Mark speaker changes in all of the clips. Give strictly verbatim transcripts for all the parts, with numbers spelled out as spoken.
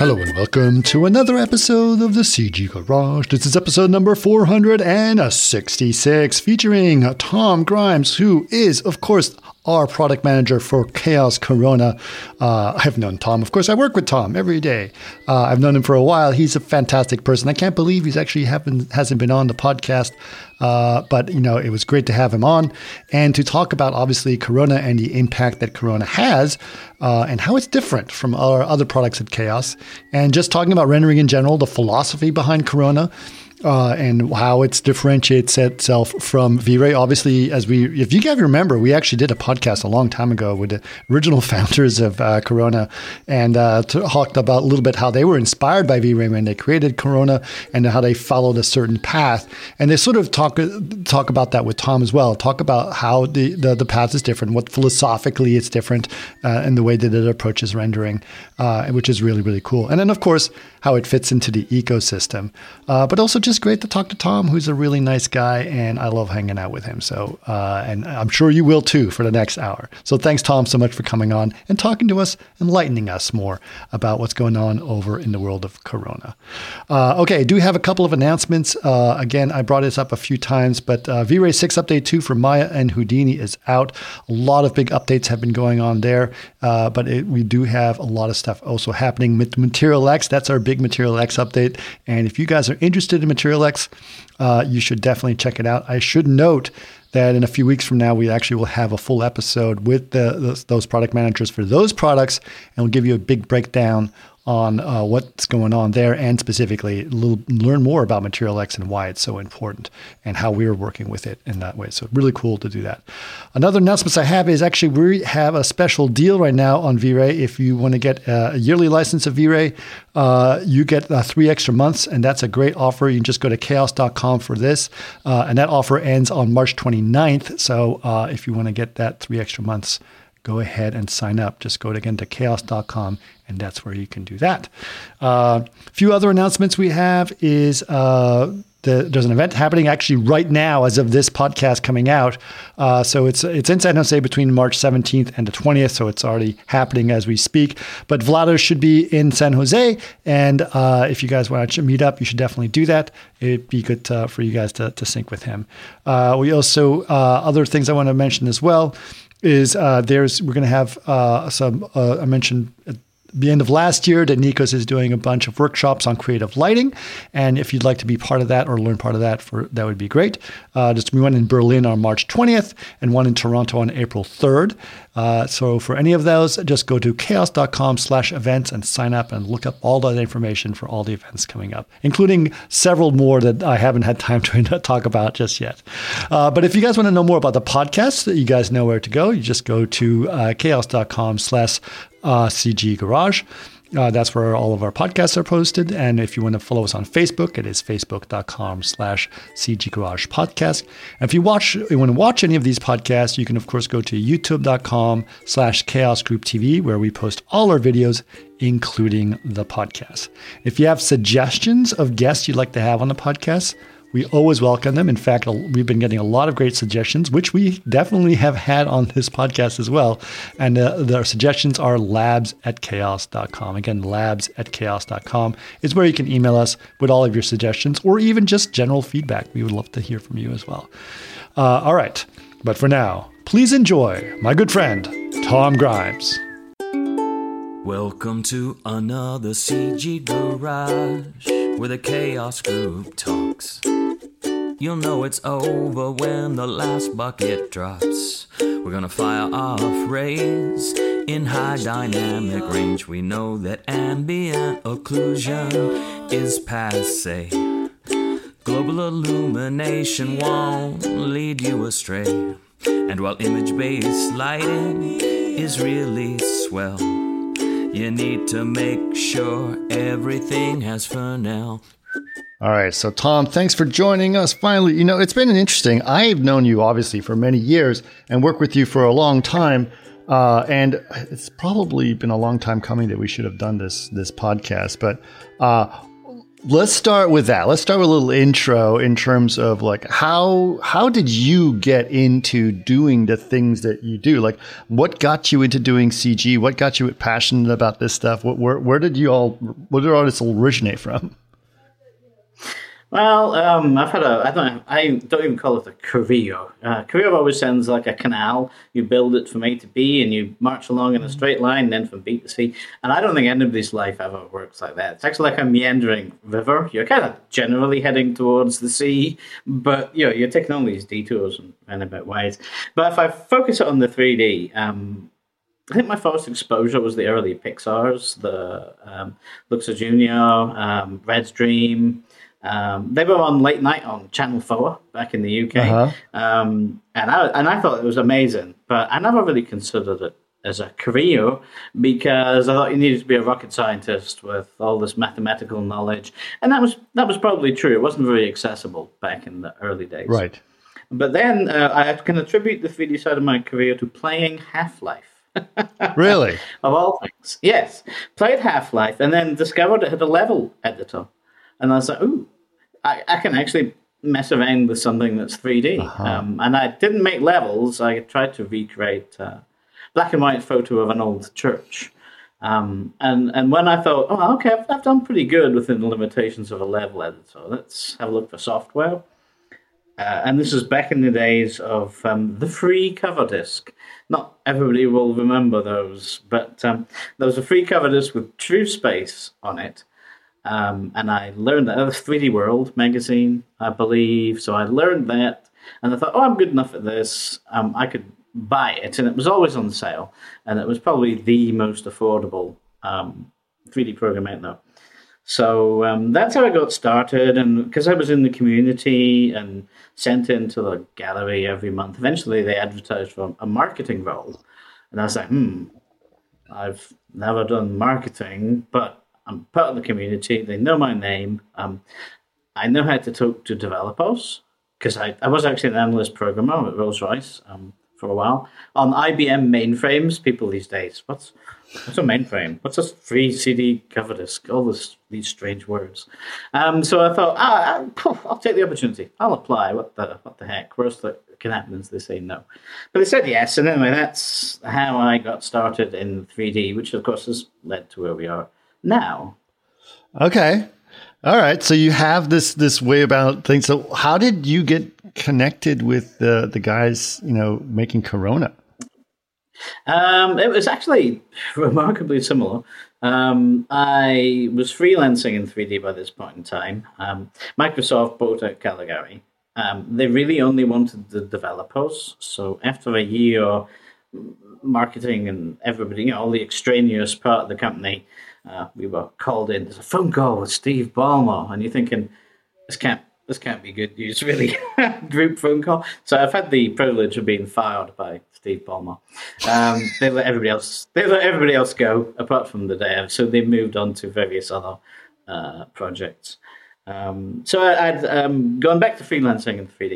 Speaker 1: Hello and welcome to another episode of the C G Garage. This is episode number four hundred sixty-six, featuring Tom Grimes, who is, of course, our product manager for Chaos Corona. Uh, I've known Tom. Of course, I work with Tom every day. Uh, I've known him for a while. He's a fantastic person. I can't believe he's actually haven't, hasn't been on the podcast. Uh, but, you know, it was great to have him on and to talk about, obviously, Corona and the impact that Corona has uh, and how it's different from our other products at Chaos. And just talking about rendering in general, the philosophy behind Corona. Uh, and how it differentiates itself from V-Ray. Obviously, as we, if you guys remember, we actually did a podcast a long time ago with the original founders of uh, Corona, and uh, talked about a little bit how they were inspired by V-Ray when they created Corona, and how they followed a certain path. And they sort of talk talk about that with Tom as well. Talk about how the the, the path is different, what philosophically it's different, uh, in the way that it approaches rendering, uh, which is really really cool. And then of course how it fits into the ecosystem, uh, but also just great to talk to Tom, who's a really nice guy, and I love hanging out with him. So, uh, and I'm sure you will too for the next hour. So thanks, Tom, so much for coming on and talking to us, enlightening us more about what's going on over in the world of Corona. Uh, okay, I do have a couple of announcements. Uh, again, I brought this up a few times, but uh, V-Ray six Update two for Maya and Houdini is out. A lot of big updates have been going on there, uh, but it, we do have a lot of stuff also happening with Material X. That's our big Material X update. And if you guys are interested in Material X, uh, you should definitely check it out. I should note that in a few weeks from now, we actually will have a full episode with the, the, those product managers for those products, and we'll give you a big breakdown on uh, what's going on there, and specifically little, learn more about Material X and why it's so important and how we're working with it in that way. So really cool to do that. Another announcement I have is actually we have a special deal right now on V-Ray. If you want to get a yearly license of V-Ray, uh, you get uh, three extra months, and that's a great offer. You can just go to chaos dot com for this, uh, and that offer ends on March twenty-ninth. So uh, if you want to get that three extra months, go ahead and sign up. Just go again to chaos dot com, and that's where you can do that. A uh, few other announcements we have is uh, the, there's an event happening actually right now as of this podcast coming out. Uh, so it's it's in San Jose between March seventeenth and the twentieth, so it's already happening as we speak. But Vlado should be in San Jose, and uh, if you guys want to meet up, you should definitely do that. It'd be good to, for you guys to, to sync with him. Uh, we also, uh, other things I want to mention as well, is uh, there's we're going to have uh, some, uh, I mentioned at the end of last year that Nikos is doing a bunch of workshops on creative lighting. And if you'd like to be part of that or learn part of that, for that would be great. Uh, just we one in Berlin on March twentieth and one in Toronto on April third. Uh, so for any of those, just go to chaos dot com slash events and sign up and look up all that information for all the events coming up, including several more that I haven't had time to talk about just yet. Uh, but if you guys want to know more about the podcast, you guys know where to go. You just go to uh, chaos dot com slash C G Garage. Uh, that's where all of our podcasts are posted. And if you want to follow us on Facebook, it is facebook dot com slash C G Garage Podcast. And if you watch, you want to watch any of these podcasts, you can, of course, go to youtube dot com slash Chaos Group T V, where we post all our videos, including the podcast. If you have suggestions of guests you'd like to have on the podcast, we always welcome them. In fact, we've been getting a lot of great suggestions, which we definitely have had on this podcast as well. And uh, the suggestions are labs at chaos dot com. Again, labs at chaos dot com is where you can email us with all of your suggestions or even just general feedback. We would love to hear from you as well. Uh, all right. But for now, please enjoy my good friend, Tom Grimes.
Speaker 2: Welcome to another C G Garage, where the Chaos Group talks. You'll know it's over when the last bucket drops. We're gonna fire off rays in high dynamic range. We know that ambient occlusion is passé. Global illumination won't lead you astray. And while image-based lighting is really swell, you need to make sure everything has Fresnel.
Speaker 1: All right. So, Tom, thanks for joining us. Finally, you know, it's been an interesting. I've known you, obviously, for many years and worked with you for a long time. Uh, and it's probably been a long time coming that we should have done this this podcast. But uh, let's start with that. Let's start with a little intro in terms of like how how did you get into doing the things that you do? Like, what got you into doing C G? What got you passionate about this stuff? What, where where did you all where did all this originate from?
Speaker 3: Well, um, I've had a, I don't, I don't even call it a career. Uh, career always sounds like a canal. You build it from A to B and you march along in a straight line, then from B to C. And I don't think anybody's life ever works like that. It's actually like a meandering river. You're kind of generally heading towards the sea, but you know, you're taking all these detours and roundabout ways. But if I focus it on the three D, um, I think my first exposure was the early Pixar's, the um, Luxor Junior, um, Red's Dream. Um, they were on late night on Channel four back in the U K, uh-huh. um, and I and I thought it was amazing, but I never really considered it as a career because I thought you needed to be a rocket scientist with all this mathematical knowledge, and that was that was probably true. It wasn't very accessible back in the early days,
Speaker 1: right?
Speaker 3: But then uh, I can attribute the three D side of my career to playing Half-Life.
Speaker 1: Really?
Speaker 3: Of all things, yes, played Half-Life, and then discovered it had a level editor, and I was like, ooh. I, I can actually mess around with something that's three D. Uh-huh. Um, and I didn't make levels. I tried to recreate a black and white photo of an old church. Um, and, and when I thought, oh, okay, I've, I've done pretty good within the limitations of a level editor. Let's have a look for software. Uh, and this is back in the days of um, the free cover disc. Not everybody will remember those, but um, there was a free cover disc with TrueSpace on it. Um, and I learned that. It was three D World magazine, I believe. So I learned that, and I thought, oh, I'm good enough at this. Um, I could buy it, and it was always on sale. And it was probably the most affordable um, three D program out there. So um, that's how I got started. And because I was in the community and sent into the gallery every month, eventually they advertised for a marketing role. And I was like, hmm, I've never done marketing, but I'm part of the community. They know my name. Um, I know how to talk to developers because I, I was actually an analyst programmer at Rolls-Royce um, for a while. On I B M mainframes, people these days, what's what's a mainframe? What's a free C D cover disc? All this, these strange words. Um, so I thought, ah, I'll take the opportunity. I'll apply. What the what the heck? Worst that can happen is they say no. But they said yes. And anyway, that's how I got started in three D, which of course has led to where we are now.
Speaker 1: Okay. All right. So you have this this way about things. So how did you get connected with the the guys, you know, making Corona?
Speaker 3: Um, it was actually remarkably similar. Um, I was freelancing in three D by this point in time. Um, Microsoft bought out Caligari. Um, they really only wanted the developers. So after a year, marketing and everybody, you know, all the extraneous part of the company, Uh, we were called in. There's a phone call with Steve Ballmer, and you're thinking, this can't this can't be good news, really. Group phone call. So I've had the privilege of being fired by Steve Ballmer. Um, they let everybody else they let everybody else go apart from the dev. So they moved on to various other uh, projects. Um, so I, I'd um, gone back to freelancing in three D,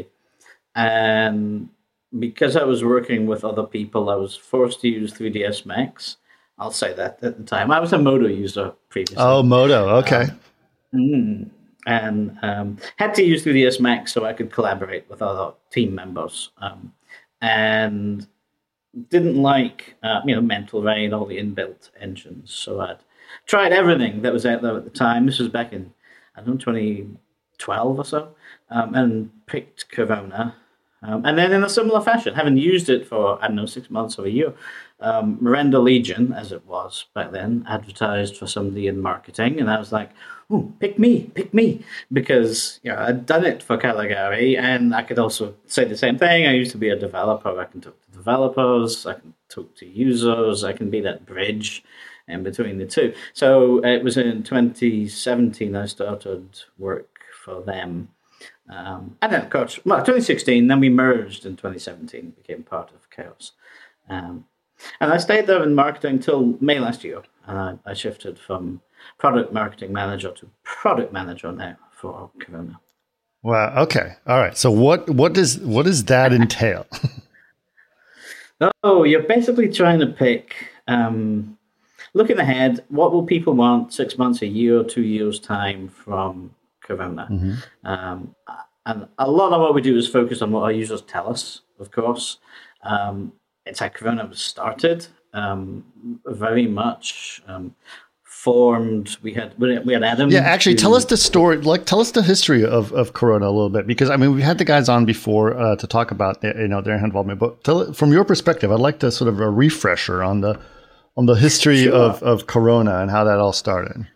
Speaker 3: and because I was working with other people, I was forced to use three D S Max. I'll say that at the time. I was a Modo user previously.
Speaker 1: Oh, Modo. Okay.
Speaker 3: Um, mm, and um, had to use three D S Max so I could collaborate with other team members. Um, and didn't like, uh, you know, Mental Rain, all the inbuilt engines. So I'd tried everything that was out there at the time. This was back in, I don't know, twenty twelve or so. Um, and picked Corona. Um, and then in a similar fashion, having used it for, I don't know, six months or a year, um, Miranda Legion, as it was back then, advertised for somebody in marketing. And I was like, oh, pick me, pick me. Because, you know, I'd done it for Caligari, and I could also say the same thing. I used to be a developer. I can talk to developers. I can talk to users. I can be that bridge in between the two. So it was in twenty seventeen I started work for them. Um, and then, of course, well, twenty sixteen, then we merged in twenty seventeen, became part of Chaos. Um, and I stayed there in marketing till May last year. And I, I shifted from product marketing manager to product manager now for Corona.
Speaker 1: Wow. Okay. All right. So what, what does, what does that entail?
Speaker 3: Oh, you're basically trying to pick, um, looking ahead, what will people want six months, a year, two years time from Corona? Mm-hmm. Um, and a lot of what we do is focused on what our users tell us, of course. Um, it's how Corona was started, um, very much um, formed. We had we had Adam.
Speaker 1: Yeah, actually, who, tell us the story. Like, tell us the history of, of Corona a little bit, because I mean, we had the guys on before uh, to talk about their, you know, their involvement. But tell, from your perspective, I'd like to sort of a refresher on the on the history sure. of, of Corona and how that all started.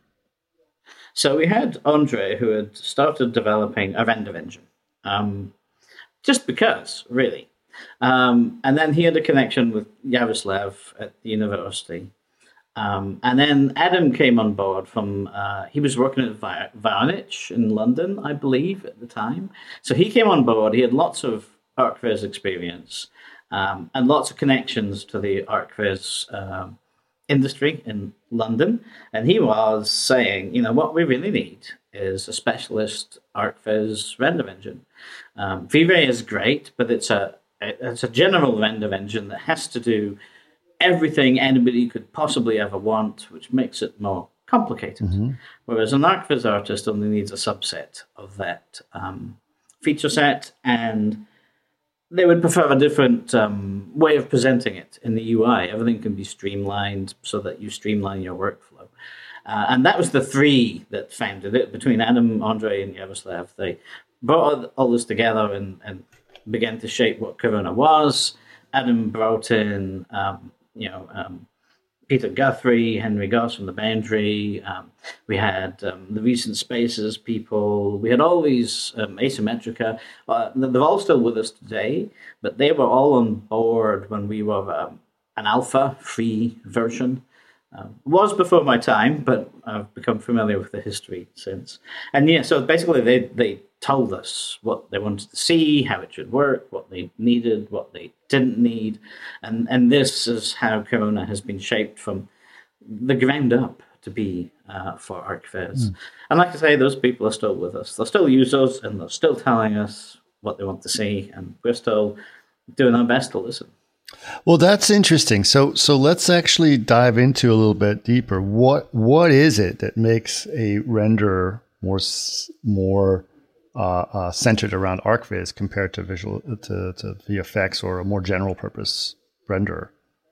Speaker 3: So we had Andre, who had started developing a render engine, um, just because, really. Um, and then he had a connection with Yaroslav at the university. Um, and then Adam came on board from, uh, he was working at Voynich in London, I believe, at the time. So he came on board. He had lots of ArcViz experience um, and lots of connections to the ArcViz um, industry in London. And he was saying, you know, what we really need is a specialist ArcViz render engine. Um, V-Ray is great, but it's a It's a general render engine that has to do everything anybody could possibly ever want, which makes it more complicated. Mm-hmm. Whereas an ArcViz artist only needs a subset of that um, feature set, and they would prefer a different um, way of presenting it in the U I. Everything can be streamlined so that you streamline your workflow. Uh, and that was the three that founded it, between Adam, Andre, and Yaroslav. They brought all this together and, and began to shape what Corona was. Adam brought in, um, you know, um, Peter Guthrie, Henry Goss from the Boundary. Um, we had um, the Recent Spaces people. We had all these um, Asymmetrica. Uh, they're all still with us today, but they were all on board when we were um, an alpha free version. Um, it was before my time, but I've become familiar with the history since. And yeah, so basically they, they told us what they wanted to see, how it should work, what they needed, what they didn't need. And and this is how Corona has been shaped from the ground up to be uh, for ArcViz. Mm. And like I say, those people are still with us. They're still users, and they're still telling us what they want to see, and we're still doing our best to listen.
Speaker 1: Well, that's interesting. So, so let's actually dive into a little bit deeper. What, what is it that makes a renderer more, more uh, uh, centered around ArcViz compared to visual to, to V F X or a more general purpose renderer?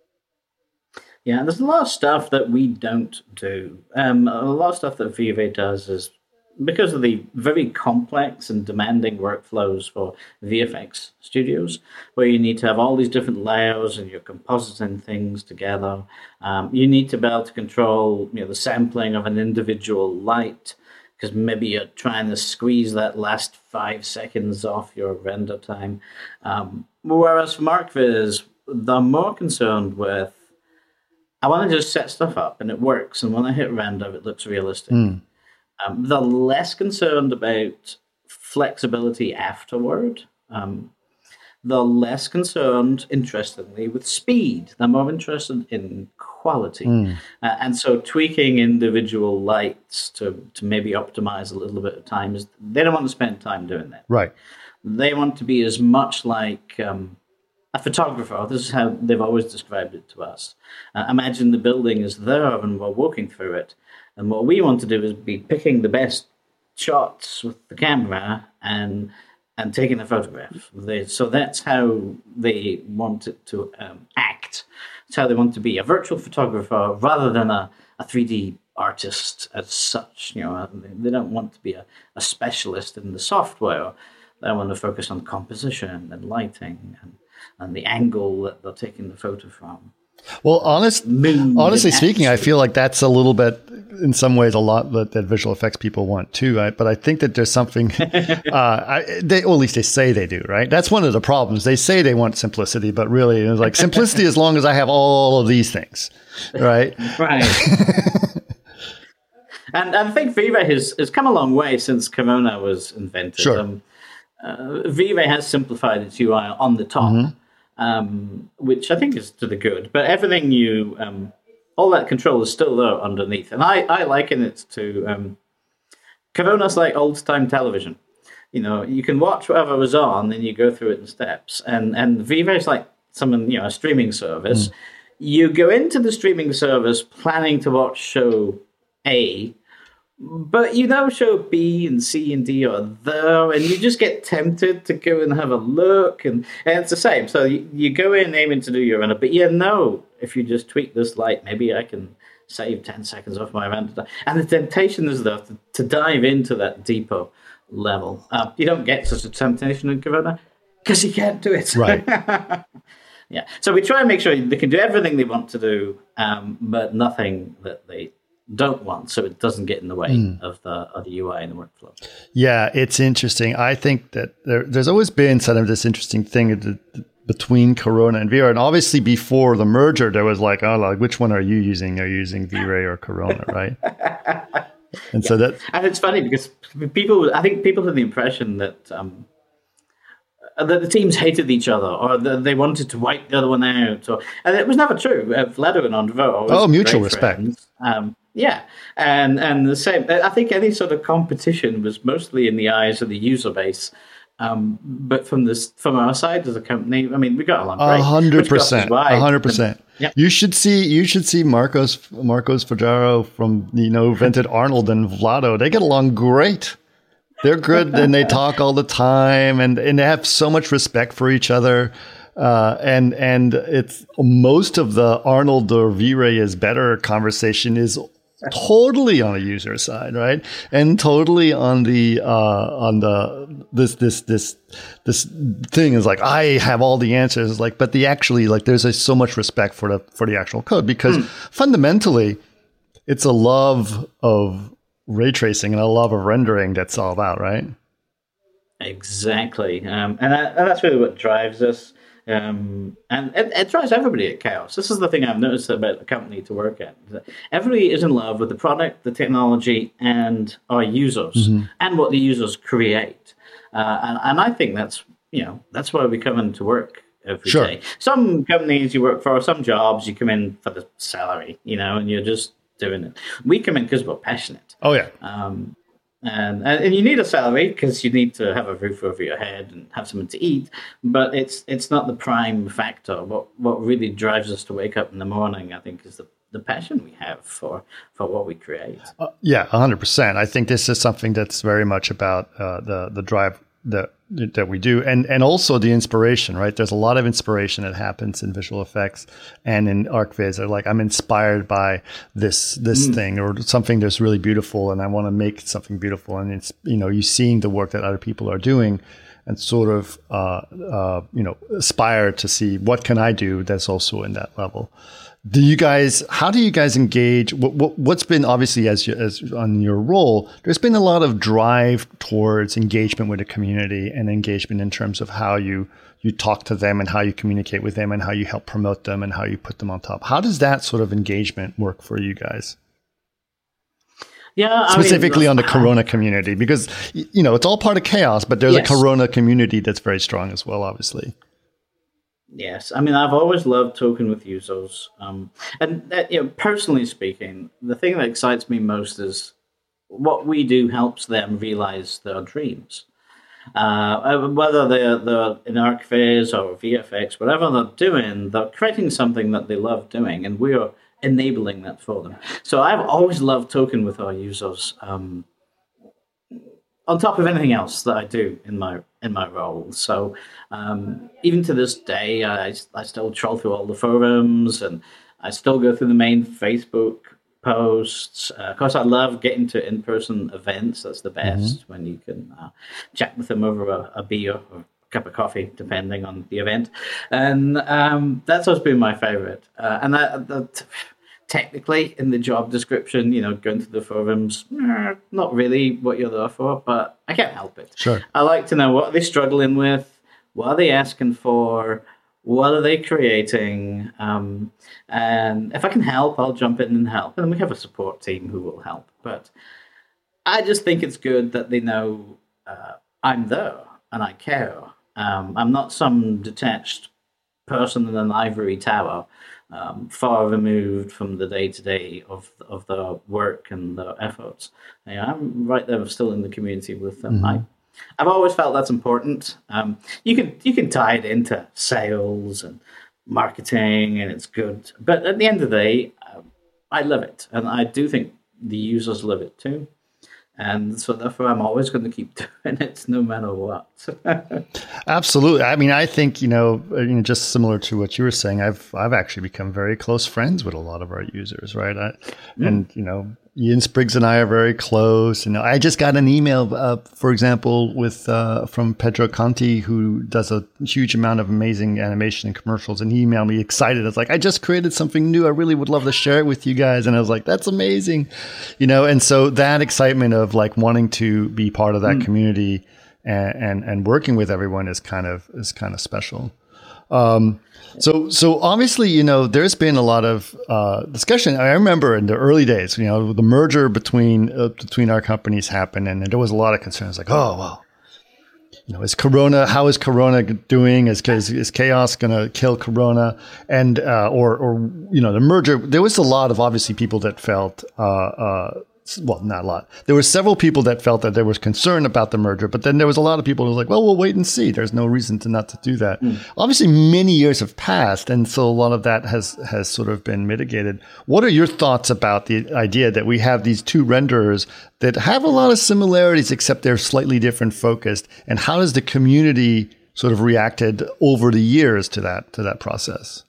Speaker 3: Yeah, there's a lot of stuff that we don't do. Um, a lot of stuff that V Ray does is because of the very complex and demanding workflows for V F X studios, where you need to have all these different layers and you're compositing things together. Um, you need to be able to control, you know, the sampling of an individual light, because maybe you're trying to squeeze that last five seconds off your render time. Um, whereas for ArcViz, they're more concerned with, I want to just set stuff up and it works, and when I hit render, it looks realistic. Mm. Um, they're less concerned about flexibility afterward. Um, they're less concerned, interestingly, with speed. They're more interested in quality. Mm. Uh, and so tweaking individual lights to, to maybe optimize a little bit of time, is they don't want to spend time doing that.
Speaker 1: Right.
Speaker 3: They want to be as much like um, a photographer. This is how they've always described it to us. Uh, imagine the building is there and we're walking through it. And what we want to do is be picking the best shots with the camera and and taking a photograph. They, so that's how they want it to um, act. It's how they want to be a virtual photographer rather than a, a three D artist as such. You know, they don't want to be a, a specialist in the software. They want to focus on composition and lighting and, and the angle that they're taking the photo from.
Speaker 1: Well, honest, honestly speaking, I feel like that's a little bit, in some ways, a lot that, that visual effects people want too. I, but I think that there's something, uh, I, they, or at least they say they do, right? That's one of the problems. They say they want simplicity, but really it's like simplicity as long as I have all of these things, right?
Speaker 3: Right. and, and I think V-Ray has, has come a long way since Corona was invented.
Speaker 1: Sure.
Speaker 3: Um, uh, V-Ray has simplified its U I on the top. Mm-hmm. Um, which I think is to the good. But everything you, um, all that control is still there underneath. And I, I liken it to, um, Corona's like old-time television. You know, you can watch whatever was on, and you go through it in steps. And and V-Ray's like some, you know, a streaming service. Mm. you go into the streaming service planning to watch show A, but you know show B and C and D are there, and you just get tempted to go and have a look, and, and it's the same. So you, you go in aiming to do your run, but you know if you just tweak this light, maybe I can save ten seconds off my run. And the temptation is there to, to dive into that deeper level. Uh, you don't get such a temptation in Corona because you can't do it.
Speaker 1: Right.
Speaker 3: Yeah. So we try and make sure they can do everything they want to do, um, but nothing that they don't want, so it doesn't get in the way mm. of the of the U I and the workflow.
Speaker 1: Yeah, it's interesting. I think that there, there's always been sort of this interesting thing the, the, between Corona and V-Ray. And obviously before the merger, there was like, oh, like, which one are you using? Are you using V-Ray or Corona, right? And yeah. so that...
Speaker 3: And it's funny because people, I think people had the impression that um, that the teams hated each other or that they wanted to wipe the other one out. Or, and it was never true. Uh, Vlado and Andrew
Speaker 1: Oh, mutual respect.
Speaker 3: Um, yeah. And, and the same, I think any sort of competition was mostly in the eyes of the user base. Um, but from this, from our side as a company, I mean, we got along great.
Speaker 1: A hundred percent, a hundred percent. You should see, you should see Marcos, Marcos Fajaro from, you know, invented Arnold and Vlado. They get along great. They're good and they talk all the time and, and they have so much respect for each other. Uh, and, and it's most of the Arnold or V-Ray is better conversation is totally on the user side, right? And totally on the uh on the this this this this thing is like I have all the answers, like, but the actually like there's a, so much respect for the for the actual code because mm. fundamentally it's a love of ray tracing and a love of rendering that's all about, right?
Speaker 3: Exactly, um, and, that, and that's really what drives us. Um, and it, it drives everybody at Chaos. This is the thing I've noticed about a company to work at. Everybody is in love with the product, the technology, and our users, mm-hmm. and what the users create. Uh, and, and I think that's, you know, that's why we come in to work every
Speaker 1: sure.
Speaker 3: day. Some companies you work for, some jobs you come in for the salary, you know, and you're just doing it. We come in because we're passionate.
Speaker 1: Oh, yeah.
Speaker 3: Um, And, and you need a salary because you need to have a roof over your head and have something to eat. But it's it's not the prime factor. What what really drives us to wake up in the morning, I think, is the, the passion we have for, for what we create.
Speaker 1: Uh, yeah, one hundred percent. I think this is something that's very much about uh, the the drive that that we do, and and also the inspiration. Right, there's a lot of inspiration that happens in visual effects and in ArcViz. Like I'm inspired by this this mm. thing or something that's really beautiful, and I want to make something beautiful. And it's you know you seeing the work that other people are doing, and sort of uh, uh, you know aspire to see what can I do that's also in that level. Do you guys? How do you guys engage? What, what, what's been obviously as you, as on your role? There's been a lot of drive towards engagement with the community and engagement in terms of how you you talk to them and how you communicate with them and how you help promote them and how you put them on top. How does that sort of engagement work for you guys?
Speaker 3: Yeah, I
Speaker 1: specifically
Speaker 3: mean,
Speaker 1: on the Corona community, because you know it's all part of Chaos, but there's yes. a Corona community that's very strong as well, obviously.
Speaker 3: Yes, I mean, I've always loved talking with users. Um, and, uh, you know, personally speaking, the thing that excites me most is what we do helps them realize their dreams. Uh, whether they're, they're in ArcViz or V F X, whatever they're doing, they're creating something that they love doing, and we're enabling that for them. So I've always loved talking with our users. Um, on top of anything else that I do in my in my role. So um, even to this day, I, I still troll through all the forums and I still go through the main Facebook posts. Uh, of course, I love getting to in-person events. That's the best mm-hmm. when you can uh, chat with them over a, a beer or a cup of coffee, depending on the event. And um, that's always been my favorite. Uh, and that... that technically, in the job description, you know, going to the forums, eh, not really what you're there for, but I can't help it.
Speaker 1: Sure.
Speaker 3: I like to know what are they struggling with, what are they asking for, what are they creating, um, and if I can help, I'll jump in and help. And we have a support team who will help. But I just think it's good that they know uh, I'm there and I care. Um, I'm not some detached person in an ivory tower. Um, far removed from the day-to-day of of their work and their efforts. Yeah, I'm right there still in the community with them. Mm-hmm. I, I've always felt that's important. Um, you can you can tie it into sales and marketing and it's good. But at the end of the day, um, I love it. And I do think the users love it too. And so therefore, I'm always going to keep doing it no matter what.
Speaker 1: Absolutely. I mean, I think, you know, you know, just similar to what you were saying, I've I've actually become very close friends with a lot of our users, right? I, mm. And, you know, Ian Spriggs and I are very close. And I just got an email, uh, for example, with uh, from Pedro Conti, who does a huge amount of amazing animation and commercials. And he emailed me excited. I was like, I just created something new. I really would love to share it with you guys. And I was like, that's amazing. You know, and so that excitement of like wanting to be part of that mm. community and, and, and working with everyone is kind of, is kind of special. Um, so, so obviously, you know, there's been a lot of, uh, discussion. I remember in the early days, you know, the merger between, uh, between our companies happened and there was a lot of concerns like, oh, well, you know, is Corona, how is Corona doing? Is, is, is Chaos going to kill Corona? And, uh, or, or, you know, the merger, there was a lot of obviously people that felt, uh, uh, well, not a lot. There were several people that felt that there was concern about the merger, but then there was a lot of people who was like, well, we'll wait and see. There's no reason to not to do that. Mm. Obviously, many years have passed, and so a lot of that has, has sort of been mitigated. What are your thoughts about the idea that we have these two renderers that have a lot of similarities, except they're slightly different focused? And how has the community sort of reacted over the years to that, to that process?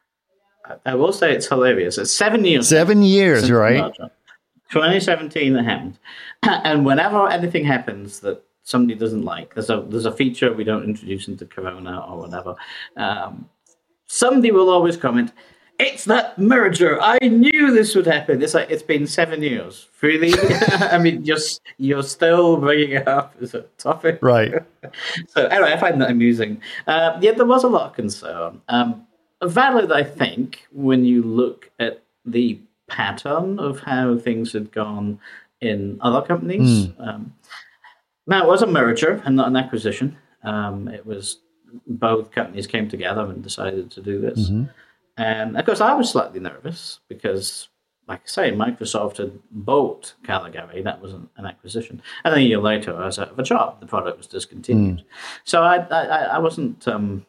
Speaker 3: I will say it's hilarious. It's seven years.
Speaker 1: Seven years, right?
Speaker 3: twenty seventeen that happened, and whenever anything happens that somebody doesn't like, there's a there's a feature we don't introduce into Corona or whatever. Um, somebody will always comment, "It's that merger! I knew this would happen." It's like it's been seven years. Really? I mean, you're you're still bringing it up as a topic,
Speaker 1: right?
Speaker 3: So anyway, I find that amusing. Uh, yeah, there was a lot of concern. Um, valid, I think, when you look at the pattern of how things had gone in other companies. Mm. Um, now, it was a merger and not an acquisition. Um, it was both companies came together and decided to do this. Mm-hmm. And, of course, I was slightly nervous because, like I say, Microsoft had bought Caligari. That was an, an acquisition. And then a year later, I was out of a job. The product was discontinued. Mm. So I, I, I wasn't um,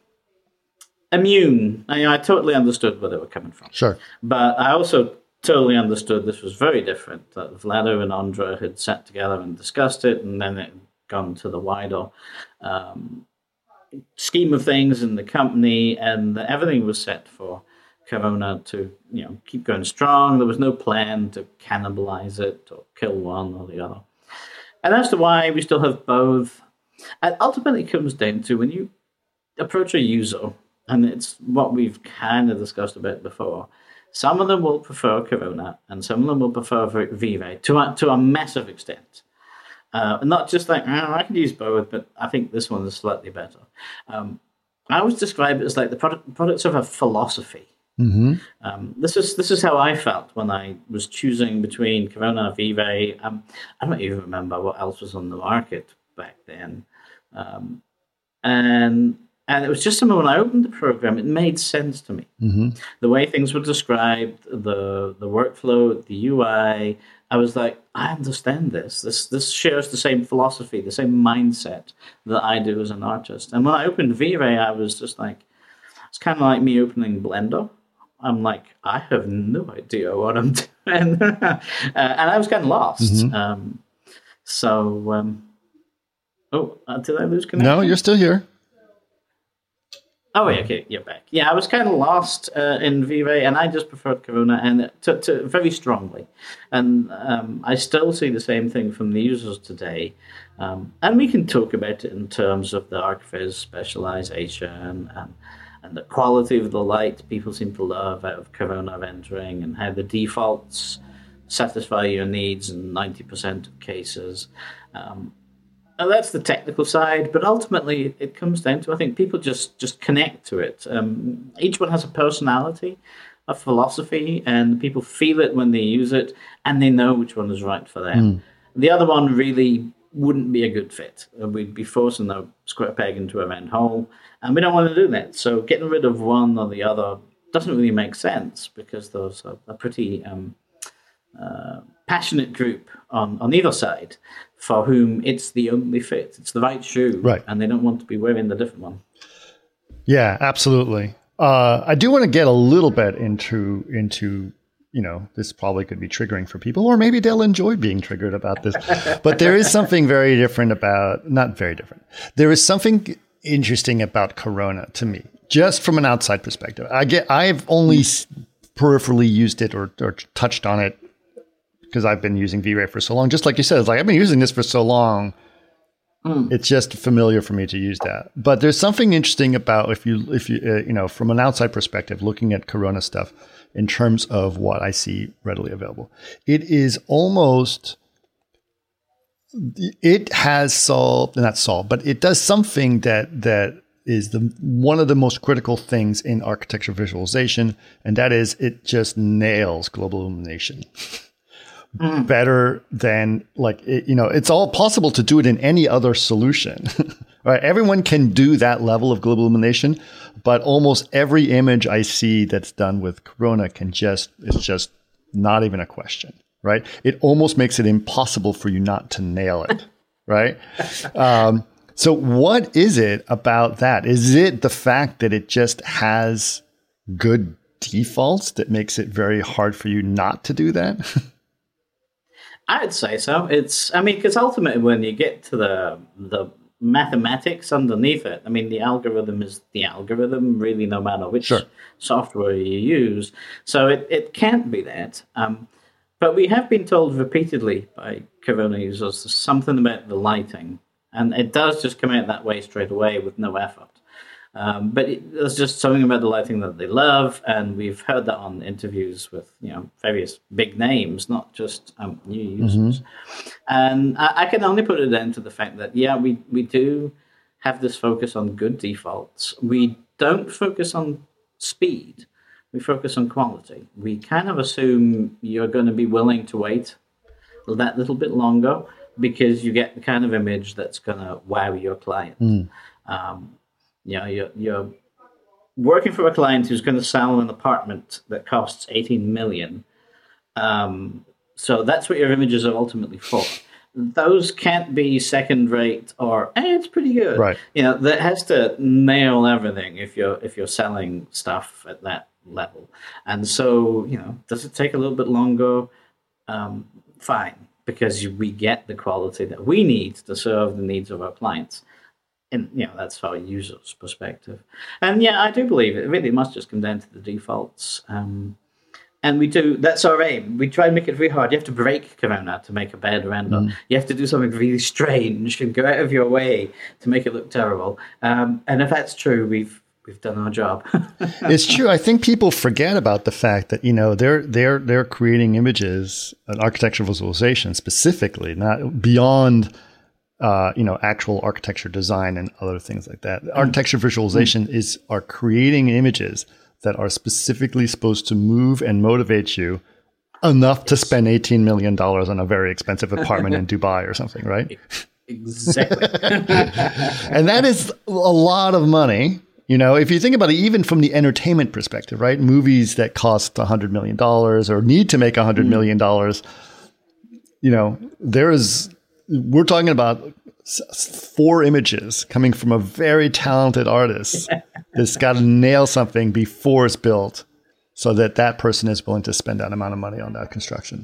Speaker 3: immune. I, I totally understood where they were coming from.
Speaker 1: Sure.
Speaker 3: But I also totally understood this was very different, that Vlado and Andra had sat together and discussed it, and then it had gone to the wider um, scheme of things in the company, and everything was set for Corona to, you know, keep going strong. There was no plan to cannibalize it or kill one or the other. And that's why we still have both. And ultimately, it comes down to when you approach a user, and it's what we've kind of discussed a bit before, some of them will prefer Corona, and some of them will prefer Vive to a, to a massive extent. Uh, not just like, oh, I can use both, but I think this one is slightly better. Um, I always describe it as like the product, products of a philosophy. Mm-hmm. Um, this is this is how I felt when I was choosing between Corona and Vive. Um, I don't even remember what else was on the market back then. Um, and... And it was just something when I opened the program, it made sense to me. Mm-hmm. The way things were described, the the workflow, the U I, I was like, I understand this. This this shares the same philosophy, the same mindset that I do as an artist. And when I opened Vive, I was just like, it's kind of like me opening Blender. I'm like, I have no idea what I'm doing. uh, and I was kind of lost. Mm-hmm. Um, so, um, oh, uh, did I lose connection?
Speaker 1: No, you're still here.
Speaker 3: Oh, yeah, okay, you're back. Yeah, I was kind of lost uh, in Vive, and I just preferred Corona, and to, to very strongly. And um, I still see the same thing from the users today. Um, and we can talk about it in terms of the ArcViz specialization and, and the quality of the light people seem to love out of Corona rendering, and how the defaults satisfy your needs in ninety percent of cases. Um, And that's the technical side, but ultimately it comes down to, I think, people just, just connect to it. Um, each one has a personality, a philosophy, and people feel it when they use it, and they know which one is right for them. Mm. The other one really wouldn't be a good fit. We'd be forcing a square peg into a round hole, and we don't want to do that. So getting rid of one or the other doesn't really make sense, because there's a, a pretty um, uh, passionate group on, on either side for whom it's the only fit. It's the right shoe,
Speaker 1: right,
Speaker 3: and they don't want to be wearing the different one.
Speaker 1: Yeah, absolutely. uh, I do want to get a little bit into into. You know, this probably could be triggering for people, or maybe they'll enjoy being triggered about this. But there is something very different about, not very different. There is something interesting about Corona to me, just from an outside perspective. I get, I've only peripherally used it or, or touched on it because I've been using V-Ray for so long. Just like you said, it's like I've been using this for so long. Mm. It's just familiar for me to use that. But there's something interesting about if you, if you, uh, you know, from an outside perspective, looking at Corona stuff. In terms of what I see readily available, it is almost, it has solved, not solved, but it does something that that is the one of the most critical things in architecture visualization, and that is it just nails global illumination mm. better than like it, you know. It's all possible to do it in any other solution, right? Everyone can do that level of global illumination. But almost every image I see that's done with Corona can just, it's just not even a question, right? It almost makes it impossible for you not to nail it, right? Um, so what is it about that? Is it the fact that it just has good defaults that makes it very hard for you not to do that?
Speaker 3: I'd say so. It's, I mean, because ultimately when you get to the the mathematics underneath it, I mean, the algorithm is the algorithm, really, no matter which sure. software you use. So it, it can't be that. Um, but we have been told repeatedly by Corona users something about the lighting. And it does just come out that way straight away with no effort. Um, but it, there's just something about the lighting that they love, and we've heard that on interviews with you know various big names, not just um, new users. Mm-hmm. And I, I can only put it down to the fact that yeah, we we do have this focus on good defaults. We don't focus on speed. We focus on quality. We kind of assume you're going to be willing to wait that little bit longer because you get the kind of image that's going to wow your client. Mm. Um, You know, you're, you're working for a client who's going to sell an apartment that costs eighteen million dollars. Um, so that's what your images are ultimately for. Those can't be second rate or, eh, it's pretty good.
Speaker 1: Right.
Speaker 3: You know, that has to nail everything if you're if you're selling stuff at that level. And so, you know, does it take a little bit longer? Um, fine, because we get the quality that we need to serve the needs of our clients. And, you know, that's our user's perspective. And, yeah, I do believe it really must just come down to the defaults. Um, and we do, that's our aim. We try and make it very hard. You have to break Corona to make a bad render. Mm. You have to do something really strange and go out of your way to make it look terrible. Um, and if that's true, we've we've done our job.
Speaker 1: It's true. I think people forget about the fact that, you know, they're they're they're creating images, an architectural visualization specifically, not beyond Uh, you know, actual architecture design and other things like that. Mm. Architecture visualization mm. is are creating images that are specifically supposed to move and motivate you enough yes. to spend eighteen million dollars on a very expensive apartment in Dubai or something, right?
Speaker 3: Exactly.
Speaker 1: And that is a lot of money. You know, if you think about it, even from the entertainment perspective, right? Movies that cost one hundred million dollars or need to make one hundred million dollars, you know, there is... We're talking about four images coming from a very talented artist that's got to nail something before it's built so that that person is willing to spend that amount of money on that construction.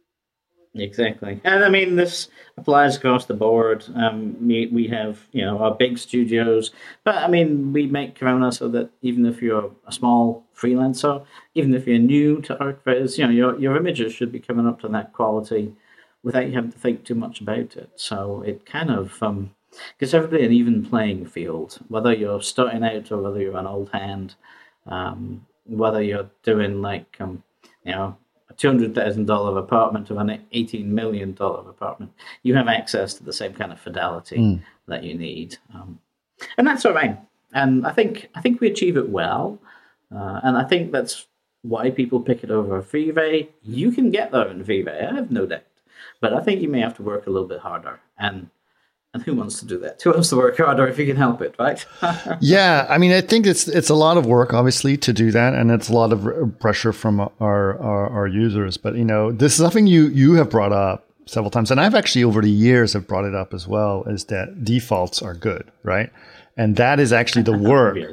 Speaker 3: Exactly. And I mean, this applies across the board. Um, we, we have, you know, our big studios, but I mean, we make Corona so that even if you're a small freelancer, even if you're new to ArcViz, you know, your, your images should be coming up to that quality without you having to think too much about it. So it kind of um, gives everybody an even playing field, whether you're starting out or whether you're an old hand, um, whether you're doing like, um, you know, a two hundred thousand dollars apartment or an eighteen million dollars apartment, you have access to the same kind of fidelity mm. that you need. Um, and that's our aim. And I think, I think we achieve it well. Uh, and I think that's why people pick it over V-Ray. You can get there in V-Ray, I have no doubt. But I think you may have to work a little bit harder. And and who wants to do that? Who wants to work harder if you can help it, right?
Speaker 1: Yeah, I mean, I think it's it's a lot of work, obviously, to do that. And it's a lot of pressure from our, our, our users. But, you know, this is something you, you have brought up several times. And I've actually, over the years, have brought it up as well, is that defaults are good, right? And that is actually the work.
Speaker 3: Yes.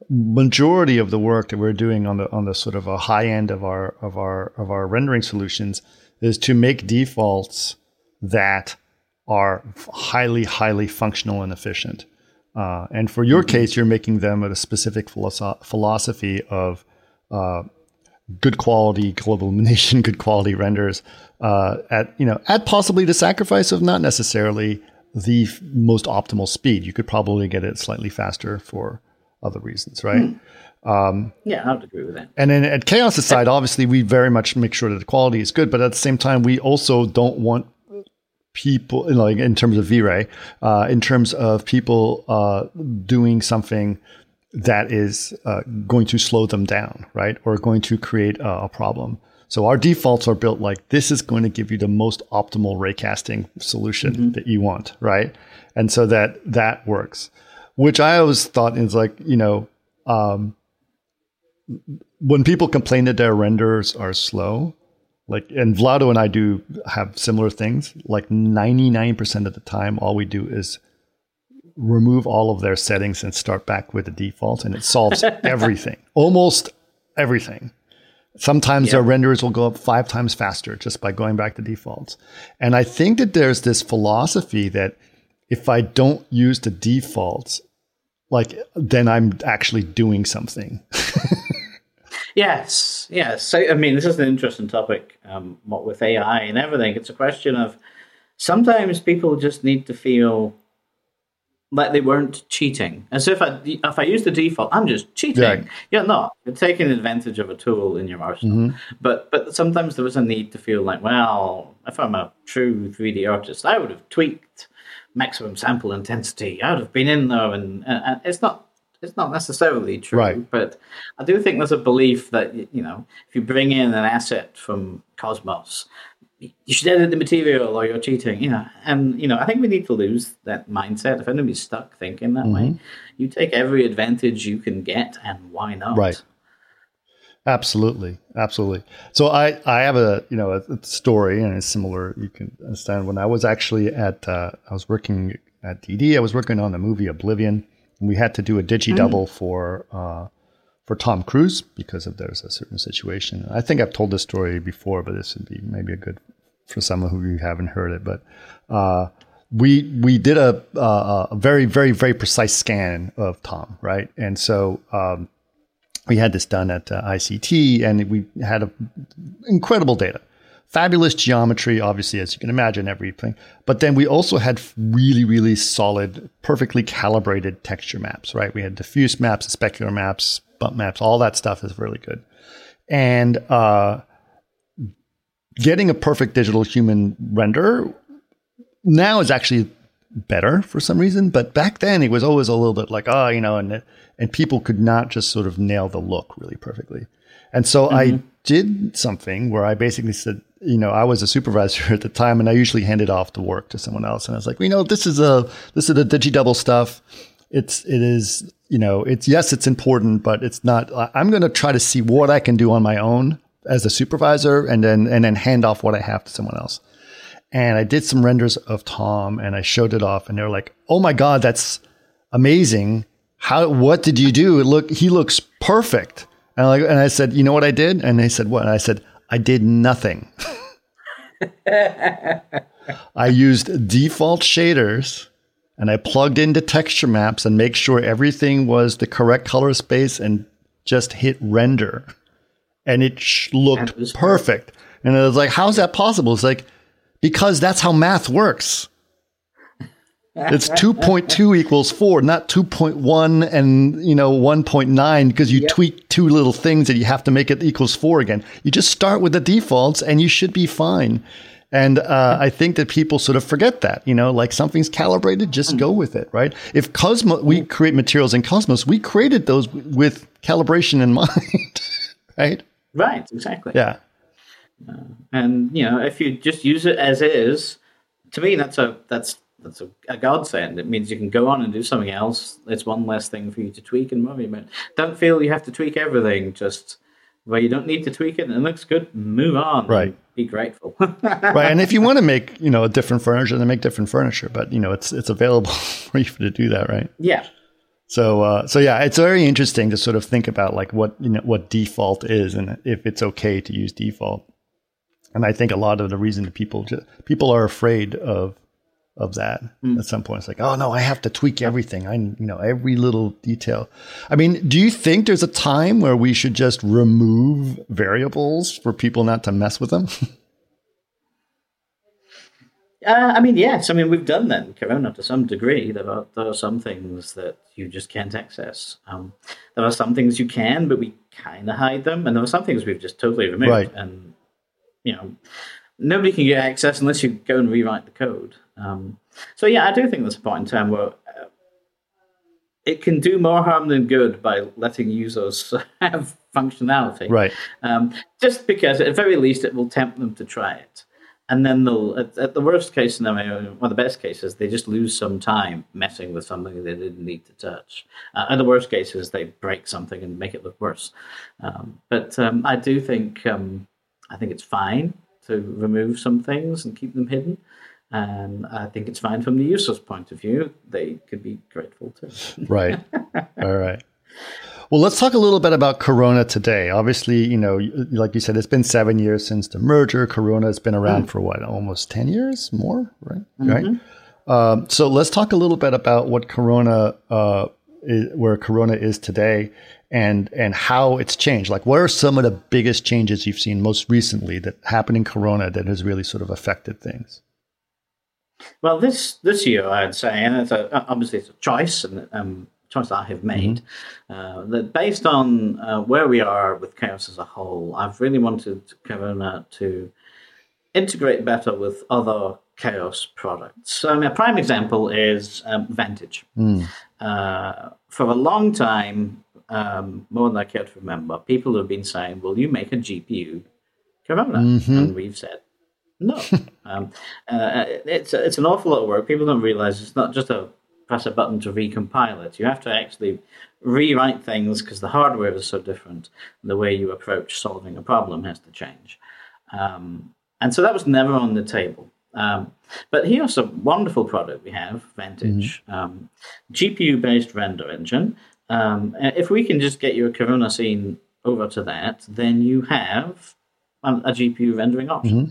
Speaker 1: majority of the work that we're doing on the on the sort of a high end of our of our of our rendering solutions is to make defaults that are highly highly functional and efficient. Uh, and for your case, you're making them at a specific philosoph- philosophy of uh, good quality global illumination, good quality renders uh, at you know at possibly the sacrifice of not necessarily the f- most optimal speed. You could probably get it slightly faster for other reasons, right?
Speaker 3: Hmm. Um, yeah, I would agree with that.
Speaker 1: And then at Chaos side, obviously, we very much make sure that the quality is good, but at the same time, we also don't want people, you know, like in terms of V-Ray, uh, in terms of people uh, doing something that is uh, going to slow them down, right? Or going to create a, a problem. So our defaults are built like this is going to give you the most optimal raycasting solution mm-hmm. that you want, right? And so that that works. Which I always thought is like, you know, um, when people complain that their renders are slow, like, and Vlado and I do have similar things, like ninety-nine percent of the time, all we do is remove all of their settings and start back with the defaults, and it solves everything, almost everything. Sometimes yeah. their renders will go up five times faster just by going back to defaults. And I think that there's this philosophy that if I don't use the defaults, like, then I'm actually doing something.
Speaker 3: Yes, yes. So, I mean, this is an interesting topic, um, what with A I and everything. It's a question of sometimes people just need to feel like they weren't cheating. As if I, if I use the default, I'm just cheating. Yeah. You're not. You're taking advantage of a tool in your arsenal. Mm-hmm. But but sometimes there was a need to feel like, well, if I'm a true three D artist, I would have tweaked maximum sample intensity. I would have been in there, and, and it's not it's not necessarily true.
Speaker 1: Right.
Speaker 3: But I do think there's a belief that, you know, if you bring in an asset from Cosmos, you should edit the material or you're cheating, you know. And, you know, I think we need to lose that mindset. If anybody's stuck thinking that mm-hmm. way, you take every advantage you can get, and why not?
Speaker 1: Right. Absolutely. Absolutely. So I, I have a, you know, a, a story, and it's similar. You can understand when I was actually at, uh, I was working at D D, I was working on the movie Oblivion, and we had to do a digi-double mm-hmm. for, uh, for Tom Cruise because of there's a certain situation. I think I've told this story before, but this would be maybe a good for someone who you haven't heard it. But uh, we we did a, a, a very, very, very precise scan of Tom, right? And so um, we had this done at uh, I C T, and we had a, incredible data. Fabulous geometry, obviously, as you can imagine, everything. But then we also had really, really solid, perfectly calibrated texture maps, right? We had diffuse maps, specular maps, bump maps, all that stuff is really good. And uh, getting a perfect digital human render now is actually better for some reason. But back then it was always a little bit like, oh, you know, and and people could not just sort of nail the look really perfectly. And so mm-hmm. I did something where I basically said, you know, I was a supervisor at the time, and I usually handed off the work to someone else. And I was like, well, you know, this is a this is the digi-double stuff. It's it is, you know, it's yes, it's important, but it's not. I'm going to try to see what I can do on my own as a supervisor, and then and then hand off what I have to someone else. And I did some renders of Tom, and I showed it off, and they were like, "Oh my God, that's amazing! How? What did you do? It look, he looks perfect." And I like, and I said, "You know what I did?" And they said, "What?" And I said, "I did nothing. I used default shaders." And I plugged into texture maps and make sure everything was the correct color space and just hit render. And it sh- looked perfect. perfect. And I was like, how's that possible? It's like, because that's how math works. It's two point two equals four, not two point one and, you know, one point nine, because you yep. tweak two little things and you have to make it equals four again. You just start with the defaults and you should be fine. And uh, I think that people sort of forget that, you know, like something's calibrated, just go with it, right? If Cosmos, we create materials in Cosmos, we created those with calibration in mind, right?
Speaker 3: Right, exactly.
Speaker 1: Yeah.
Speaker 3: Uh, and, you know, if you just use it as is, to me, that's a that's that's a, a godsend. It means you can go on and do something else. It's one less thing for you to tweak and worry about. Don't feel you have to tweak everything, just where you don't need to tweak it and it looks good, move on.
Speaker 1: Right.
Speaker 3: Be grateful.
Speaker 1: Right. And if you want to make, you know, a different furniture, then make different furniture. But, you know, it's it's available for you to do that, right?
Speaker 3: Yeah.
Speaker 1: So, uh, so yeah, it's very interesting to sort of think about like what, you know, what default is and if it's okay to use default. And I think a lot of the reason that people just, people are afraid of of that mm. at some point. It's like, oh no, I have to tweak everything. I, you know, every little detail. I mean, do you think there's a time where we should just remove variables for people not to mess with them?
Speaker 3: uh, I mean, yes. I mean, we've done that in Corona to some degree. There are there are some things that you just can't access. Um, there are some things you can, but we kind of hide them, and there are some things we've just totally removed.
Speaker 1: Right.
Speaker 3: And you know, nobody can get access unless you go and rewrite the code. Um, so yeah, I do think there's a point in time where uh, it can do more harm than good by letting users have functionality.
Speaker 1: Right.
Speaker 3: Um, just because at the very least it will tempt them to try it. And then they'll, at, at the worst case scenario, or the best cases, they just lose some time messing with something they didn't need to touch. Uh, and the worst cases, they break something and make it look worse. Um, but um, I do think, um, I think it's fine to remove some things and keep them hidden. And I think it's fine from the user's point of view. They could be grateful too.
Speaker 1: Right. All right. Well, let's talk a little bit about Corona today. Obviously, you know, like you said, it's been seven years since the merger. Corona has been around mm. for what, almost ten years more, right? Mm-hmm. Right. Um, so let's talk a little bit about what Corona, uh, is, where Corona is today, and and how it's changed. Like, what are some of the biggest changes you've seen most recently that happened in Corona that has really sort of affected things?
Speaker 3: Well, this this year, I'd say, and it's a, obviously it's a choice, and um, choice I have made, mm-hmm. uh, that based on uh, where we are with Chaos as a whole, I've really wanted Corona to integrate better with other Chaos products. So, I mean, a prime example is um, Vantage. Mm. Uh, for a long time, um, more than I care to remember, people have been saying, "Will you make a G P U Corona?" Mm-hmm. And we've said, no. um, uh, it's it's an awful lot of work. People don't realize it's not just a press a button to recompile it. You have to actually rewrite things because the hardware is so different. The way you approach solving a problem has to change. Um, and so that was never on the table. Um, but here's a wonderful product we have, Vantage, mm-hmm. um, G P U-based render engine. Um, if we can just get your Corona scene over to that, then you have a G P U rendering option. Mm-hmm.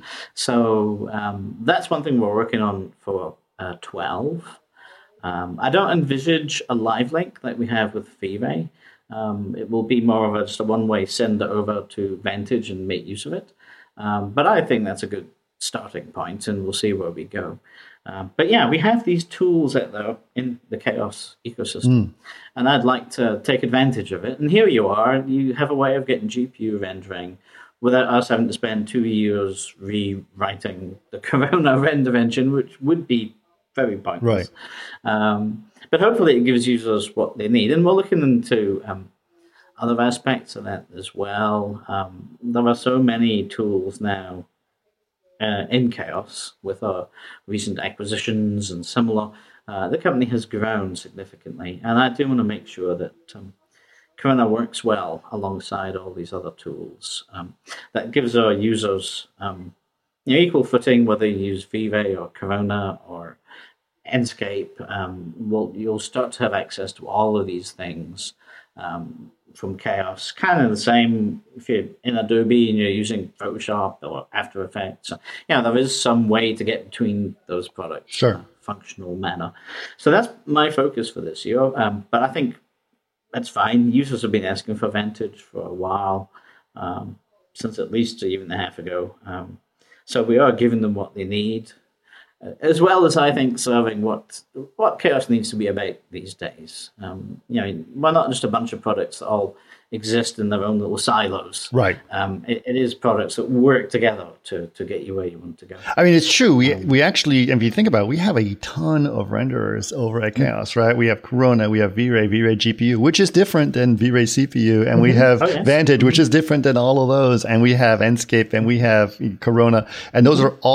Speaker 3: So um, that's one thing we're working on for uh, twelve. Um, I don't envisage a live link like we have with V-Ray. Um, it will be more of a, just a one-way sender over to Vantage and make use of it. Um, but I think that's a good starting point, and we'll see where we go. Um, but yeah, we have these tools out there in the Chaos ecosystem, mm. and I'd like to take advantage of it. And here you are. You have a way of getting G P U rendering without us having to spend two years rewriting the Corona render engine, which would be very pointless. Right. Um, but hopefully it gives users what they need. And we're looking into um, other aspects of that as well. Um, there are so many tools now uh, in Chaos with our recent acquisitions and similar. Uh, the company has grown significantly. And I do want to make sure that um, Corona works well alongside all these other tools. Um, that gives our users um, you know, equal footing, whether you use V-Ray or Corona or Enscape. Um, we'll, you'll start to have access to all of these things um, from Chaos. Kind of the same if you're in Adobe and you're using Photoshop or After Effects. You know, there is some way to get between those products
Speaker 1: sure.
Speaker 3: in a functional manner. So that's my focus for this year. Um, but I think that's fine. Users have been asking for Vantage for a while, um, since at least a year and a half ago. Um, so we are giving them what they need, uh, as well as I think serving what what Chaos needs to be about these days. Um, you know, we're not just a bunch of products that all exist in their own little silos.
Speaker 1: Right.
Speaker 3: Um, it, it is products that work together to, to get you where you want to go.
Speaker 1: I mean, it's true. We um, we actually, if you think about it, we have a ton of renderers over at Chaos, mm-hmm. right? We have Corona, we have V-Ray, V-Ray G P U, which is different than V-Ray C P U, and mm-hmm. we have oh, yes. Vantage, which mm-hmm. is different than all of those, and we have Enscape, and we have Corona, and those mm-hmm. are all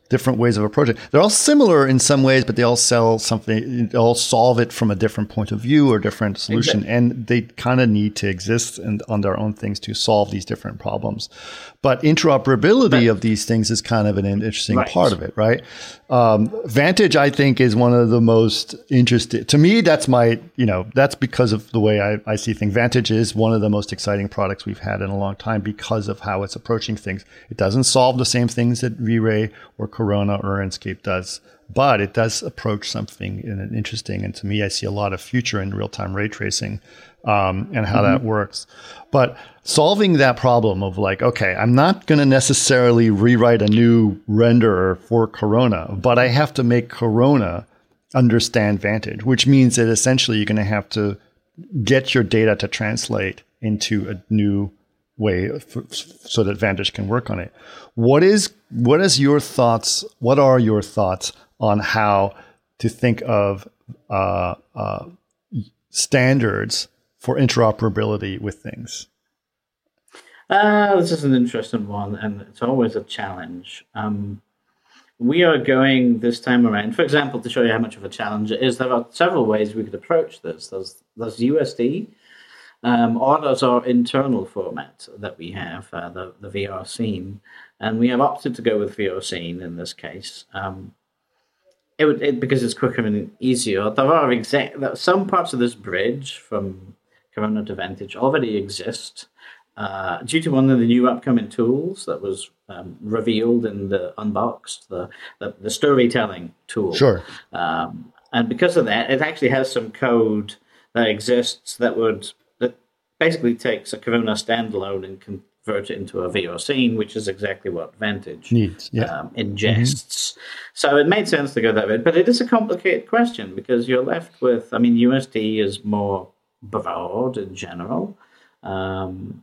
Speaker 1: different ways of approaching it. They're all similar in some ways, but they all sell something, they all solve it from a different point of view or different solution. Exactly. And they kind of need to exist and on their own things to solve these different problems. But interoperability right. of these things is kind of an interesting right. part of it, right? Um, Vantage, I think, is one of the most interesting. To me, that's my, you know, that's because of the way I, I see things. Vantage is one of the most exciting products we've had in a long time because of how it's approaching things. It doesn't solve the same things that V-Ray or Corona or Enscape does, but it does approach something in an interesting. And to me, I see a lot of future in real-time ray tracing um, and how mm-hmm. that works. But solving that problem of like, okay, I'm not going to necessarily rewrite a new renderer for Corona, but I have to make Corona understand Vantage, which means that essentially you're going to have to get your data to translate into a new way for, so that Vantage can work on it. What is what is your thoughts? What are your thoughts on how to think of uh, uh, standards for interoperability with things?
Speaker 3: Uh, this is an interesting one, and it's always a challenge. Um, we are going this time around, for example, to show you how much of a challenge it is, there are several ways we could approach this. There's, there's U S D, um, or there's our internal format that we have, uh, the, the V R scene. And we have opted to go with V R scene in this case. Um, it would it, because it's quicker and easier. There are exa- some parts of this bridge from Corona to Vantage already exist. Uh, due to one of the new upcoming tools that was um, revealed in the unboxed, the, the, the storytelling tool.
Speaker 1: Sure.
Speaker 3: Um, and because of that, it actually has some code that exists that would that basically takes a Corona standalone and convert it into a V R scene, which is exactly what Vantage
Speaker 1: needs, yeah.
Speaker 3: um, ingests. Mm-hmm. So it made sense to go that way. But it is a complicated question because you're left with, I mean, U S D is more broad in general. Um,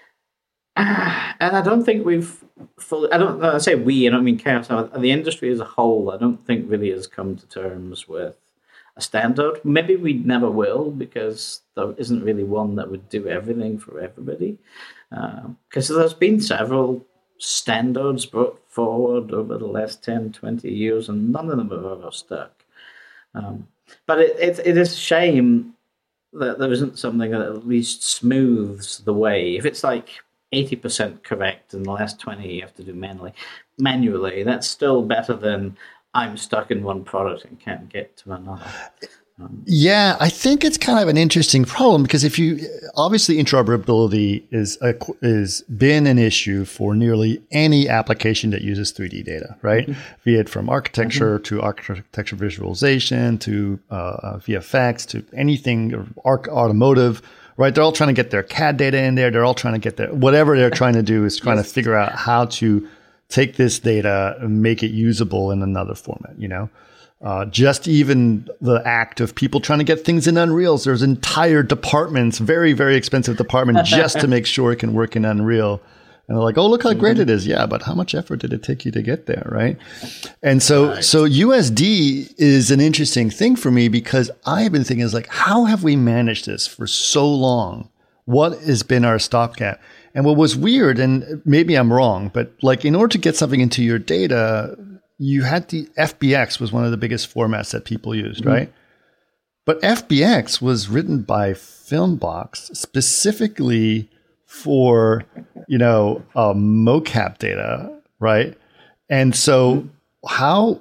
Speaker 3: And I don't think we've fully, I don't I say we, I don't mean Chaos, the industry as a whole, I don't think really has come to terms with a standard. Maybe we never will because there isn't really one that would do everything for everybody. Because uh, there's been several standards brought forward over the last ten, twenty years and none of them have ever stuck. Um, but it, it, it is a shame that there isn't something that at least smooths the way. If it's like eighty percent correct and the last twenty you have to do manually. Manually, that's still better than I'm stuck in one product and can't get to another. Um,
Speaker 1: yeah, I think it's kind of an interesting problem because if you obviously interoperability is a, is been an issue for nearly any application that uses three D data, right? Mm-hmm. Be it from architecture mm-hmm. to architecture visualization to uh, V F X to anything, arc automotive. Right, they're all trying to get their C A D data in there. They're all trying to get their whatever they're trying to do is trying yes. to figure out how to take this data and make it usable in another format. You know, uh, just even the act of people trying to get things in Unreal. There's entire departments, very very expensive department, just to make sure it can work in Unreal. And they're like, oh, look how great it is. Yeah, but how much effort did it take you to get there, right? And so right. so U S D is an interesting thing for me because I've been thinking is like, how have we managed this for so long? What has been our stopgap? And what was weird, and maybe I'm wrong, but like in order to get something into your data, you had the F B X was one of the biggest formats that people used, mm-hmm. right? But F B X was written by Filmbox specifically for, you know, uh, mocap data, right? And so how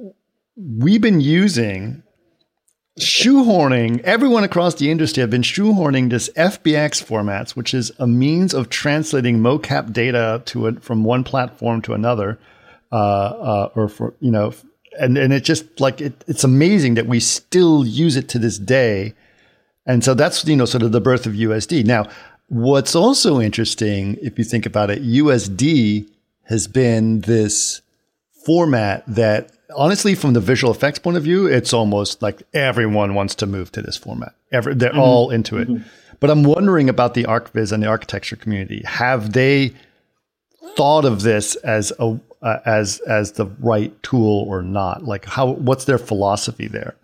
Speaker 1: we've been using shoehorning, everyone across the industry have been shoehorning this F B X formats, which is a means of translating mocap data to a, from one platform to another, uh, uh, or for, you know, and, and it just like, it, it's amazing that we still use it to this day. And so that's, you know, sort of the birth of U S D. Now, what's also interesting, if you think about it, U S D has been this format that, honestly, from the visual effects point of view, it's almost like everyone wants to move to this format. Every, they're mm-hmm. all into it. Mm-hmm. But I'm wondering about the ArcViz and the architecture community. Have they thought of this as a uh, as as the right tool or not? Like, how? What's their philosophy there?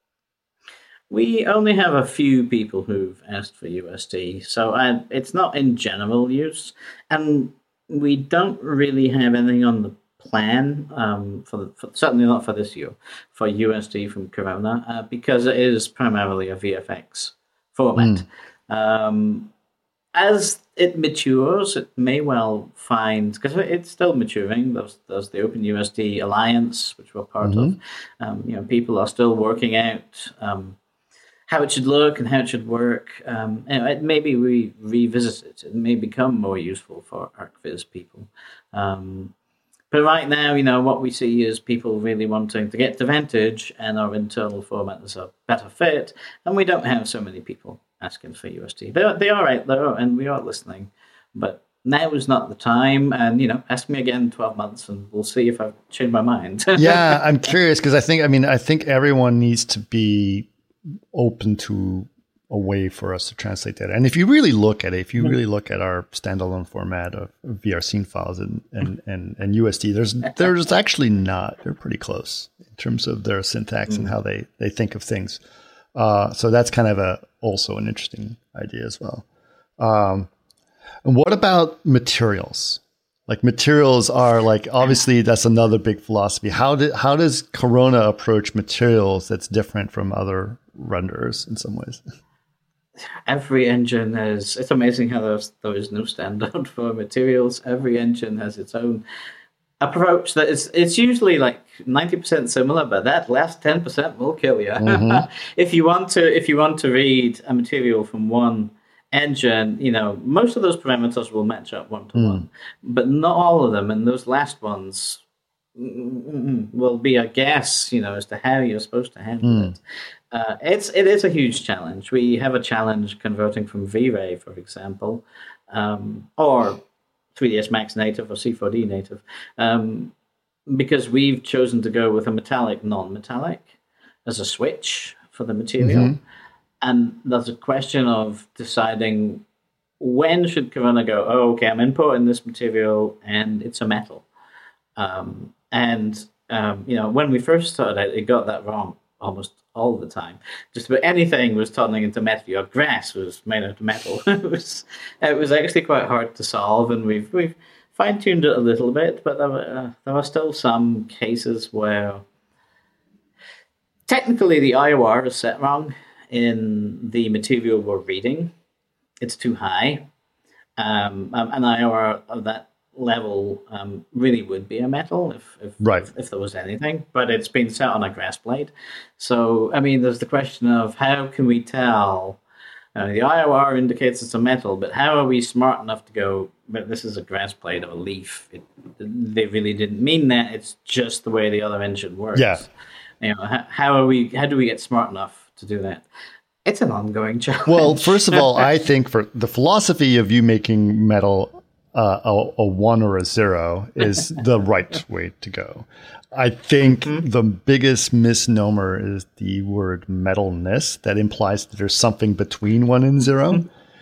Speaker 3: We only have a few people who've asked for U S D, so I, it's not in general use, and we don't really have anything on the plan um, for, the, for certainly not for this year for U S D from Corona uh, because it is primarily a V F X format. Mm. Um, as it matures, it may well find, because it's still maturing. There's, there's the OpenUSD Alliance, which we're part mm-hmm. of. Um, you know, people are still working out um, how it should look and how it should work. Um, you know, it maybe we revisit it. It may become more useful for ArcViz people. Um, but right now, you know, what we see is people really wanting to get to Vantage, and our internal format is a better fit, and we don't have so many people asking for U S D. They are, they are out there, and we are listening, but now is not the time. And, you know, ask me again in twelve months, and we'll see if I've changed my mind.
Speaker 1: Yeah, I'm curious, because I think, I mean, I think everyone needs to be open to a way for us to translate that. And if you really look at it, if you really look at our standalone format of V R scene files and, and, and, and U S D, there's there's actually not. They're pretty close in terms of their syntax mm. and how they, they think of things. Uh, so that's kind of a also an interesting idea as well. Um, and what about materials? Like materials are like, obviously that's another big philosophy. How did how does Corona approach materials that's different from other renderers in some ways?
Speaker 3: Every engine has, it's amazing how there's, there is no standard for materials. Every engine has its own approach that is, it's usually like ninety percent similar, but that last ten percent will kill you. Mm-hmm. if you want to, if you want to read a material from one engine, you know, most of those parameters will match up one to mm. one, but not all of them. And those last ones will be a guess, you know, as to how you're supposed to handle mm. it. Uh, it's it is a huge challenge. We have a challenge converting from V-Ray, for example, um, or three D S Max native or C four D native, um, because we've chosen to go with a metallic, non-metallic as a switch for the material. Mm-hmm. And there's a question of deciding when should Corona go, oh, okay, I'm importing this material and it's a metal. Um, and, um, you know, when we first started out, it got that wrong almost all the time. Just about anything was turning into metal. Your grass was made out of metal. it was it was actually quite hard to solve, and we've we've fine-tuned it a little bit, but there were, uh, there are still some cases where technically the I O R is set wrong in the material we're reading. It's too high. Um, um, an I O R of that level um, really would be a metal if if,
Speaker 1: right.
Speaker 3: if if there was anything, but it's been set on a grass blade. So, I mean, there's the question of how can we tell? Uh, the I O R indicates it's a metal, but how are we smart enough to go, but this is a grass blade of a leaf? It, they really didn't mean that. It's just the way the other engine works.
Speaker 1: Yeah.
Speaker 3: You know, how, how are we? How do we get smart enough to do that? It's an ongoing challenge.
Speaker 1: Well, first of all, I think for the philosophy of you making metal Uh, a, a one or a zero is the right way to go. I think mm-hmm. the biggest misnomer is the word metalness. That implies that there's something between one and zero.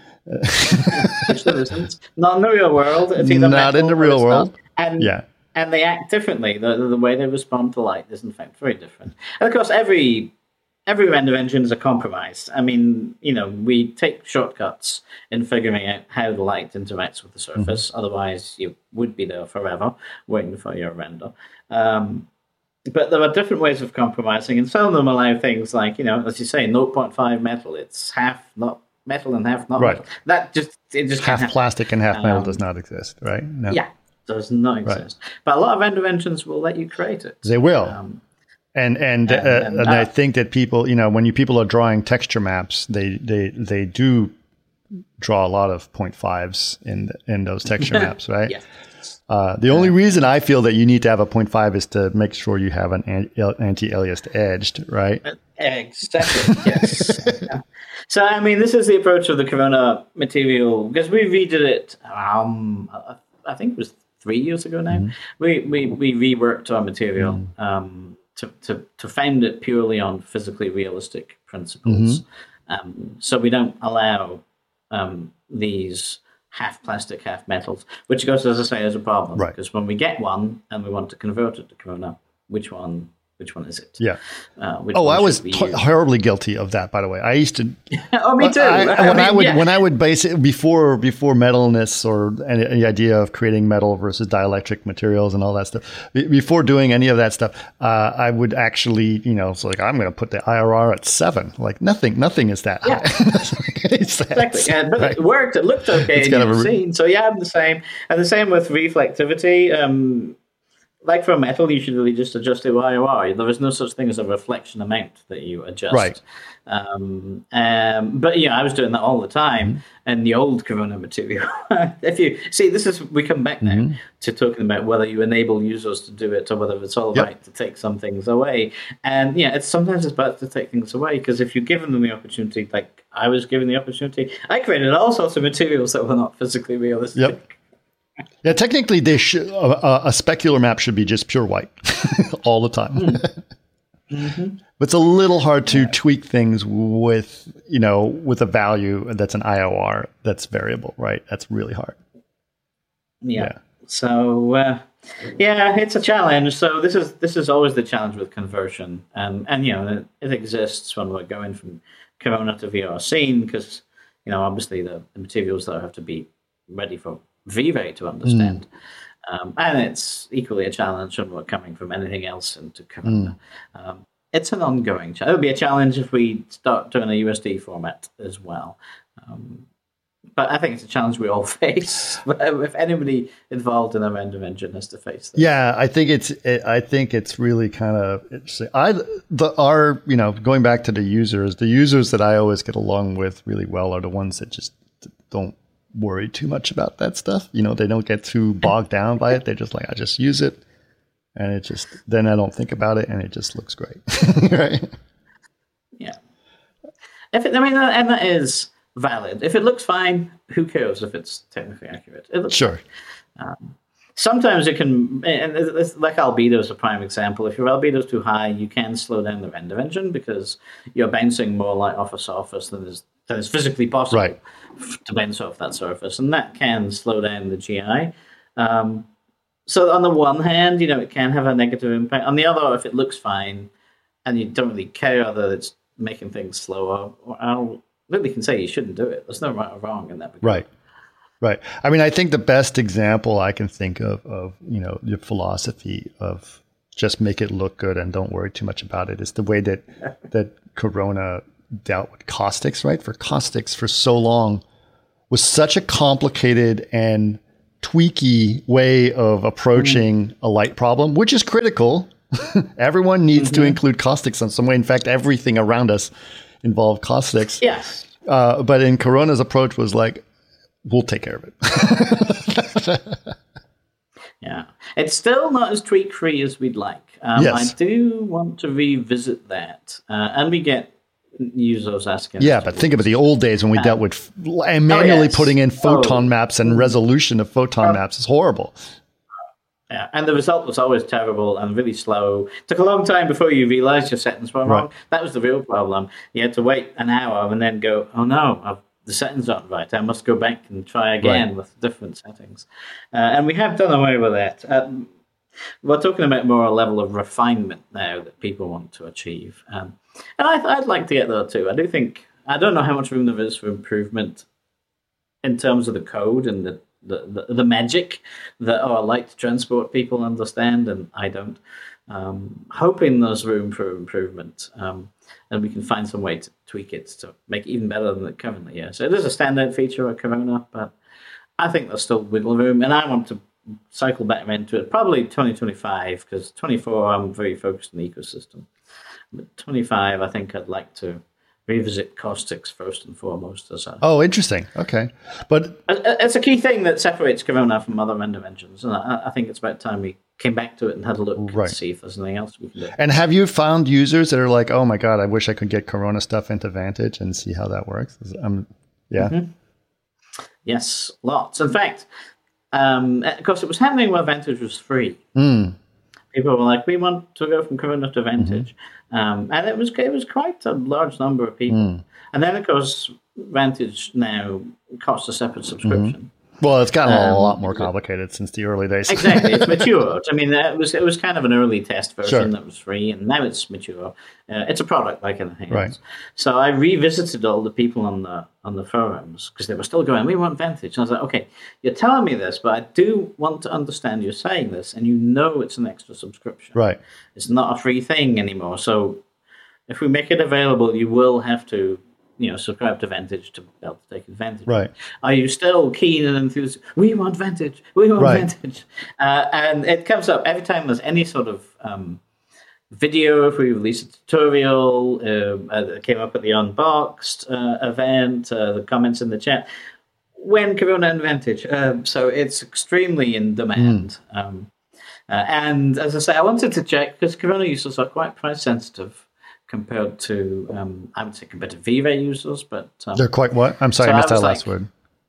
Speaker 3: Which there isn't. Not in the real world. It's either
Speaker 1: not in the real world.
Speaker 3: Not. And,
Speaker 1: yeah.
Speaker 3: and they act differently. The, the, the way they respond to light is, in fact, very different. And, of course, every... Every render engine is a compromise. I mean, you know, we take shortcuts in figuring out how the light interacts with the surface. Mm-hmm. Otherwise, you would be there forever waiting for your render. Um, but there are different ways of compromising, and some of them allow things like, you know, as you say, zero point five metal. It's half not metal and half not
Speaker 1: right.
Speaker 3: metal. That just it just
Speaker 1: half
Speaker 3: can't
Speaker 1: plastic and half metal
Speaker 3: um,
Speaker 1: does not exist, right? No.
Speaker 3: Yeah, does not exist. Right. But a lot of render engines will let you create it.
Speaker 1: They will. Um, And and
Speaker 3: and,
Speaker 1: uh,
Speaker 3: and,
Speaker 1: and
Speaker 3: uh,
Speaker 1: I think that people, you know, when you people are drawing texture maps, they they they do draw a lot of point fives in in those texture maps, right?
Speaker 3: Yes.
Speaker 1: Uh, the only reason I feel that you need to have a point five is to make sure you have an anti-aliased edged, right?
Speaker 3: Exactly. Yes. Yeah. So I mean, this is the approach of the Corona material because we redid it. Um, I think it was three years ago now. Mm-hmm. We we we reworked our material. Mm-hmm. Um, To, to, to found it purely on physically realistic principles. Mm-hmm. Um, so we don't allow um, these half plastic, half metals, which goes, as I say, as a problem.
Speaker 1: Right.
Speaker 3: Because when we get one and we want to convert it to Corona, which one which one is it?
Speaker 1: Yeah.
Speaker 3: Uh, which
Speaker 1: oh,
Speaker 3: one
Speaker 1: I was
Speaker 3: should be
Speaker 1: t-
Speaker 3: used?
Speaker 1: horribly guilty of that, by the way. I used to.
Speaker 3: oh, me too.
Speaker 1: I,
Speaker 3: I
Speaker 1: when
Speaker 3: mean,
Speaker 1: I would
Speaker 3: yeah.
Speaker 1: when I would base it before before metalness or any, any idea of creating metal versus dielectric materials and all that stuff. be- Before doing any of that stuff, uh, I would actually, you know, it's like I'm going to put the I R R at seven. Like nothing, nothing is that
Speaker 3: Yeah.
Speaker 1: high. It's that,
Speaker 3: Exactly, yeah, but
Speaker 1: right?
Speaker 3: it worked. It looked okay
Speaker 1: It's
Speaker 3: in
Speaker 1: kind
Speaker 3: your
Speaker 1: of a-
Speaker 3: scene. So yeah, I'm the same, and the same with reflectivity. Um, like for metal, you should really just adjust the I R R. There is no such thing as a reflection amount that you adjust.
Speaker 1: Right.
Speaker 3: Um, um, but yeah, I was doing that all the time
Speaker 1: Mm-hmm.
Speaker 3: in the old Corona material. If you see, this is we come back now
Speaker 1: Mm-hmm.
Speaker 3: to talking about whether you enable users to do it or whether it's all
Speaker 1: Yep.
Speaker 3: right to take some things away. And yeah, it's sometimes it's better to take things away because if you're given them the opportunity, like I was given the opportunity, I created all sorts of materials that were not physically realistic.
Speaker 1: Yep. Yeah, technically, they should, uh, a specular map should be just pure white all the time.
Speaker 3: Mm-hmm.
Speaker 1: But it's a little hard to tweak things with, you know, with a value that's an I O R that's variable, right? That's really hard.
Speaker 3: Yeah.
Speaker 1: Yeah.
Speaker 3: So uh, yeah, it's a challenge. So this is this is always the challenge with conversion, and and you know it, it exists when we're going from Corona to V R Scene because you know obviously the, the materials that have to be ready for V-Ray to understand. Mm. Um, and it's equally a challenge when we're coming from anything else into Corona. Mm. Um, it's an ongoing challenge. It'll be a challenge if we start doing a U S D format as well. Um, but I think it's a challenge we all face. If anybody involved in a random engine has to face this.
Speaker 1: Yeah, I think it's. It, I think it's really kind of interesting. I the our you know going back to the users, the users that I always get along with really well are the ones that just don't worry too much about that stuff. You know, they don't get too bogged down by it. They're just like, I just use it, and it just then I don't think about it, and it just looks great, right?
Speaker 3: Yeah. If it, I mean, and that is valid. If it looks fine, who cares if it's technically accurate? It looks
Speaker 1: Sure.
Speaker 3: Um, sometimes it can, and it's like albedo is a prime example. If your albedo is too high, you can slow down the render engine because you're bouncing more light off a surface than is than is physically possible.
Speaker 1: Right.
Speaker 3: To bounce off that surface, and that can slow down the G I. Um, so on the one hand, you know, it can have a negative impact. On the other, if it looks fine and you don't really care that it's making things slower, I really can say you shouldn't do it. There's no right or wrong in that regard.
Speaker 1: Right. Right. I mean, I think the best example I can think of, of, you know, your philosophy of just make it look good and don't worry too much about it is the way that, that Corona dealt with caustics, right? For caustics for so long was such a complicated and tweaky way of approaching mm. a light problem, which is critical. Everyone needs mm-hmm. to include caustics in some way. In fact, everything around us involved caustics.
Speaker 3: Yes.
Speaker 1: Uh, but in Corona's approach was like, we'll take care of it.
Speaker 3: Yeah. It's still not as tweak-free as we'd like. Um,
Speaker 1: yes.
Speaker 3: I do want to revisit that. Uh, and we get users asking.
Speaker 1: Yeah, but think about the old days when we um, dealt with f- manually
Speaker 3: oh, yes.
Speaker 1: putting in photon
Speaker 3: oh.
Speaker 1: maps and resolution of photon oh. maps is horrible.
Speaker 3: Yeah, and the result was always terrible and really slow. It took a long time before you realized your settings were wrong. Right. That was the real problem. You had to wait an hour and then go, oh no, I've, the settings aren't right. I must go back and try again right. with different settings. Uh, and we have done away with that. Um, we're talking about more a level of refinement now that people want to achieve. Um, and I, I'd like to get there too. I do think, I don't know how much room there is for improvement in terms of the code and the The, the, the magic that our light transport people understand, and I don't. Um, hoping there's room for improvement, um, and we can find some way to tweak it to make it even better than it currently is. So it is a standout feature of Corona, but I think there's still wiggle room, and I want to cycle back into it probably twenty twenty-five, because twenty-four I'm very focused on the ecosystem. But twenty-five, I think I'd like to revisit caustics first and foremost. As a,
Speaker 1: oh, interesting. Okay. But
Speaker 3: it's a key thing that separates Corona from other render engines. And I, I think it's about time we came back to it and had a look
Speaker 1: right.
Speaker 3: and see if there's anything else we can do.
Speaker 1: And have you found users that are like, oh my God, I wish I could get Corona stuff into Vantage and see how that works? Um, yeah.
Speaker 3: Mm-hmm. Yes, lots. In fact, um, of course, it was happening where Vantage was free.
Speaker 1: Mm.
Speaker 3: People were like, we want to go from Corona to Vantage. Mm-hmm. Um, and it was it was quite a large number of people. Mm. And then, of course, Vantage now costs a separate subscription.
Speaker 1: Well, it's gotten
Speaker 3: Um,
Speaker 1: a lot more complicated since the early days.
Speaker 3: Exactly, it's matured. I mean, it was it was kind of an early test version
Speaker 1: Sure.
Speaker 3: that was free, and now it's mature. Uh, it's a product like anything
Speaker 1: Right.
Speaker 3: else. So I revisited all the people on the on the forums because they were still going, "We want Vantage." And I was like, "Okay, you're telling me this, but I do want to understand you're saying this, and you know it's an extra subscription.
Speaker 1: Right.
Speaker 3: It's not a free thing anymore. So if we make it available, you will have to." You know, subscribe to Vantage to be able to take advantage.
Speaker 1: Right.
Speaker 3: Are you still keen and enthused? We want Vantage. We want
Speaker 1: Right.
Speaker 3: Vantage. Uh, and it comes up every time there's any sort of um, video. If we release a tutorial, uh, uh, it came up at the Unboxed uh, event, uh, the comments in the chat. When Corona and Vantage. Um, so it's extremely in demand.
Speaker 1: Mm.
Speaker 3: Um, uh, and as I say, I wanted to check because Corona users are quite price sensitive. Compared to, um, I would say compared to V-Ray users, but... Um,
Speaker 1: They're quite what? I'm sorry,
Speaker 3: so
Speaker 1: I missed
Speaker 3: I
Speaker 1: that
Speaker 3: was
Speaker 1: last
Speaker 3: like,
Speaker 1: word.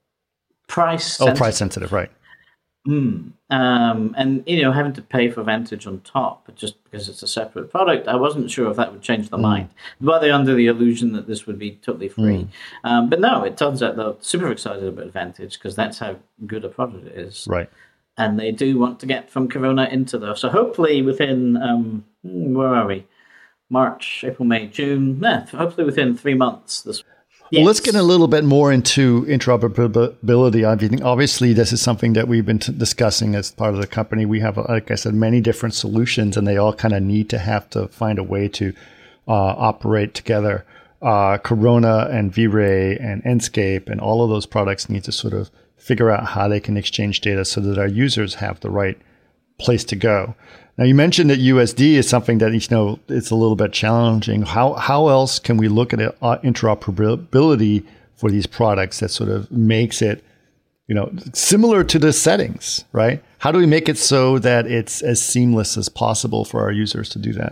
Speaker 3: Price
Speaker 1: Oh,
Speaker 3: sensitive.
Speaker 1: price sensitive, right.
Speaker 3: Mm. Um, and, you know, having to pay for Vantage on top, but just because it's a separate product, I wasn't sure if that would change their
Speaker 1: Mm.
Speaker 3: mind. Were they under the illusion that this would be totally free?
Speaker 1: Mm.
Speaker 3: Um, but no, it turns out they're super excited about Vantage because that's how good a product it is.
Speaker 1: Right.
Speaker 3: And they do want to get from Corona into there. So hopefully within, um, where are we? March, April, May, June. Yeah, hopefully within three months. This.
Speaker 1: Well, let's
Speaker 3: Yes.
Speaker 1: get a little bit more into interoperability. I think obviously this is something that we've been t- discussing as part of the company. We have, like I said, many different solutions, and they all kind of need to have to find a way to uh, operate together. Uh, Corona and V-Ray and Enscape and all of those products need to sort of figure out how they can exchange data so that our users have the right place to go. Now, you mentioned that U S D is something that, you know, it's a little bit challenging. How how else can we look at it, uh, interoperability for these products that sort of makes it, you know, similar to the settings, right? How do we make it so that it's as seamless as possible for our users to do that?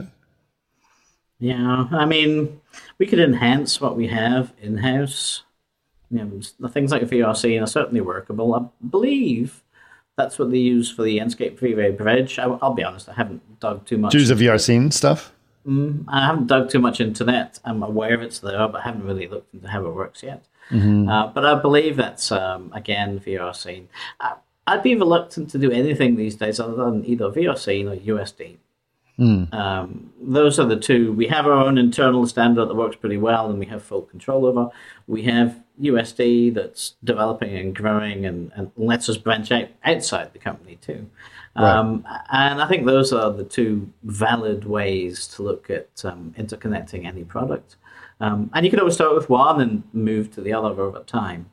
Speaker 3: Yeah, I mean, we could enhance what we have in-house. You know, the things like V R C are certainly workable. I believe that's what they use for the Enscape V-Ray Bridge. I, I'll be honest, I haven't dug too much.
Speaker 1: Do you use the V R scene stuff?
Speaker 3: Mm, I haven't dug too much into that. I'm aware it's there, but I haven't really looked into how it works yet.
Speaker 1: Mm-hmm.
Speaker 3: Uh, but I believe that's, um, again, V R scene. I, I'd be reluctant to do anything these days other than either V R scene or U S D.
Speaker 1: Mm.
Speaker 3: Um, those are the two. We have our own internal standard that works pretty well and we have full control over. We have U S D that's developing and growing and, and lets us branch out outside the company too.
Speaker 1: Right.
Speaker 3: Um, and I think those are the two valid ways to look at um, interconnecting any product. Um, and you can always start with one and move to the other over time.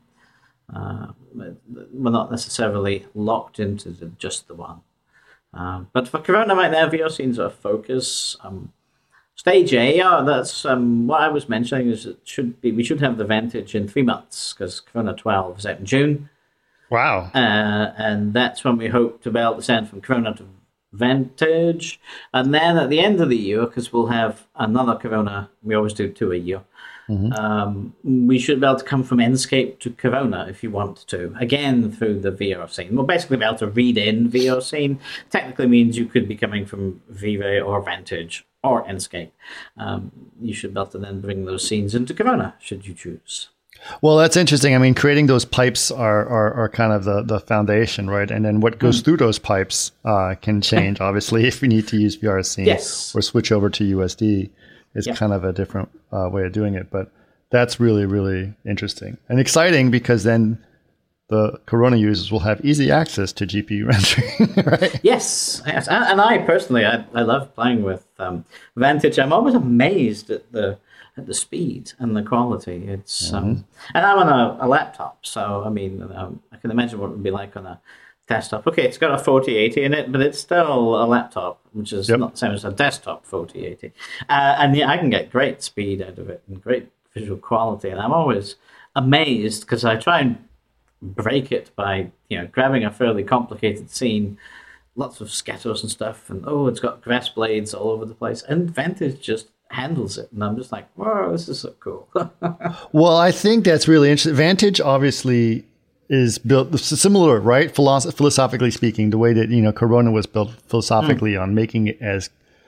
Speaker 3: Uh, we're not necessarily locked into the, just the one. Um, but for Corona right now, V R scenes are a focus. Um, stage A, uh, that's um, what I was mentioning. Is it should be we should have the Vantage in three months because Corona twelve is out in June.
Speaker 1: Wow!
Speaker 3: Uh, and that's when we hope to be able to send from Corona to Vantage, and then at the end of the year, because we'll have another Corona. We always do two a year. Mm-hmm. Um, we should be able to come from Enscape to Corona if you want to, again through the V R scene. We'll basically be able to read in V R scene. Technically means you could be coming from V-Ray or Vantage or Enscape. Um, you should be able to then bring those scenes into Corona, should you choose.
Speaker 1: Well, that's interesting. I mean, creating those pipes are, are, are kind of the, the foundation, right? And then what goes mm. through those pipes uh, can change, obviously, if we need to use V R scene
Speaker 3: yes.
Speaker 1: or switch over to U S D. It's
Speaker 3: yeah.
Speaker 1: kind of a different uh, way of doing it. But that's really, really interesting and exciting because then the Corona users will have easy access to G P U rendering, right?
Speaker 3: Yes. yes. And, and I personally, I, I love playing with um, Vantage. I'm always amazed at the at the speed and the quality. It's mm-hmm. um, and I'm on a, a laptop, so I mean, um, I can imagine what it would be like on a desktop. Okay, it's got a forty eighty in it, but it's still a laptop, which is yep. not the same as a desktop forty eighty. Uh, and yeah, I can get great speed out of it and great visual quality. And I'm always amazed because I try and break it by, you know, grabbing a fairly complicated scene, lots of scatters and stuff, and oh, it's got grass blades all over the place. And Vantage just handles it, and I'm just like, whoa, this is so cool.
Speaker 1: Well, I think that's really interesting. Vantage obviously is built similar, right? Philosoph- philosophically speaking, the way that, you know, Corona was built philosophically mm. on making it as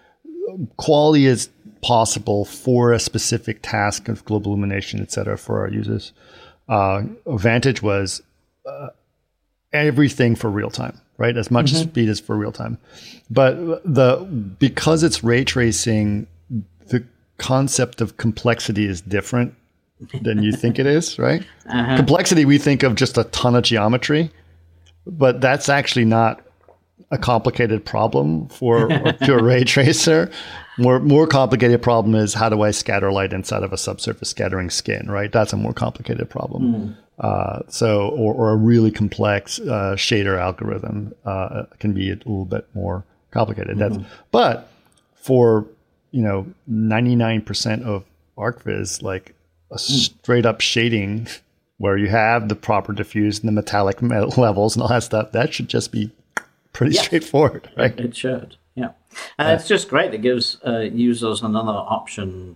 Speaker 1: quality as possible for a specific task of global illumination, et cetera, for our users. Uh, Vantage was uh, everything for real time, right? As much mm-hmm. speed as for real time. But the because it's ray tracing, the concept of complexity is different than you think it is, right? Uh-huh. Complexity, we think of just a ton of geometry, but that's actually not a complicated problem for a pure ray tracer. More more complicated problem is, how do I scatter light inside of a subsurface scattering skin, right? That's a more complicated problem. Mm. Uh, so, or, or a really complex uh, shader algorithm uh, can be a little bit more complicated. Mm-hmm. That's, but for, you know, ninety-nine percent of ArcViz, like a straight up shading where you have the proper diffuse and the metallic levels and all that stuff, that should just be pretty yes. straightforward, right?
Speaker 3: It should, yeah. And uh, it's just great. It gives uh, users another option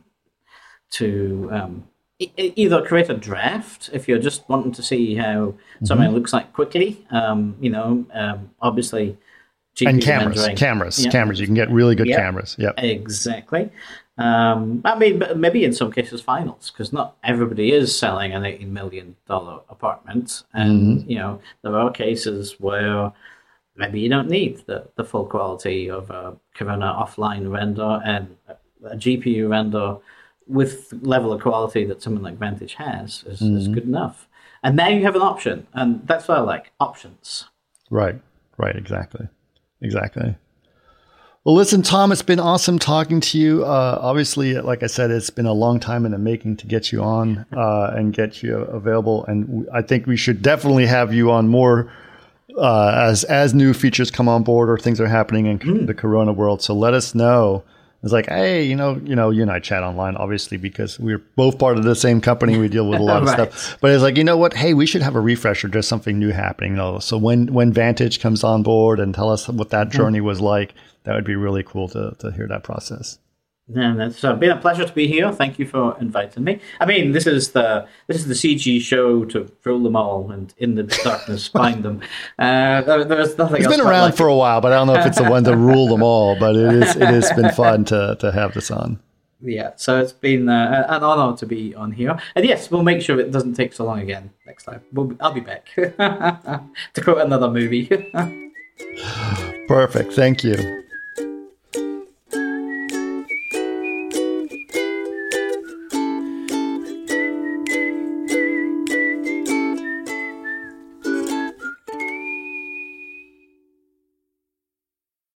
Speaker 3: to um, e- either create a draft if you're just wanting to see how something mm-hmm. looks like quickly. Um, you know, um, obviously, G P U
Speaker 1: and cameras,
Speaker 3: rendering.
Speaker 1: cameras,
Speaker 3: yeah.
Speaker 1: cameras. You can get really good
Speaker 3: yep.
Speaker 1: cameras. Yep,
Speaker 3: exactly. Um, I mean, maybe in some cases finals, because not everybody is selling an eighteen million dollars apartment, and mm-hmm. you know there are cases where maybe you don't need the, the full quality of a Corona offline render, and a G P U render with level of quality that something like Vantage has is, mm-hmm. is good enough. And now you have an option, and that's what I like, options.
Speaker 1: Right, right, exactly, exactly. Well, listen, Tom, it's been awesome talking to you. Uh, obviously, like I said, it's been a long time in the making to get you on uh, and get you available. And I think we should definitely have you on more uh, as as new features come on board or things are happening in mm. the Corona world. So let us know. It's like, hey, you know, you know, you and I chat online, obviously, because we're both part of the same company. We deal with a lot of right. stuff. But it's like, you know what? Hey, we should have a refresher. There's something new happening. You know? So when when Vantage comes on board and tell us what that journey was like, that would be really cool to to hear that process.
Speaker 3: And it's uh, been a pleasure to be here. Thank you for inviting me. I mean, this is the this is the C G show to rule them all and in the darkness find them. Uh, there, there's nothing.
Speaker 1: It's
Speaker 3: else
Speaker 1: been around
Speaker 3: like
Speaker 1: for
Speaker 3: it.
Speaker 1: a while, but I don't know if it's the one to rule them all. But it is. It has been fun to to have this on.
Speaker 3: Yeah, so it's been uh, an honor to be on here. And yes, we'll make sure it doesn't take so long again next time. We'll be, I'll be back to quote another movie.
Speaker 1: Perfect. Thank you.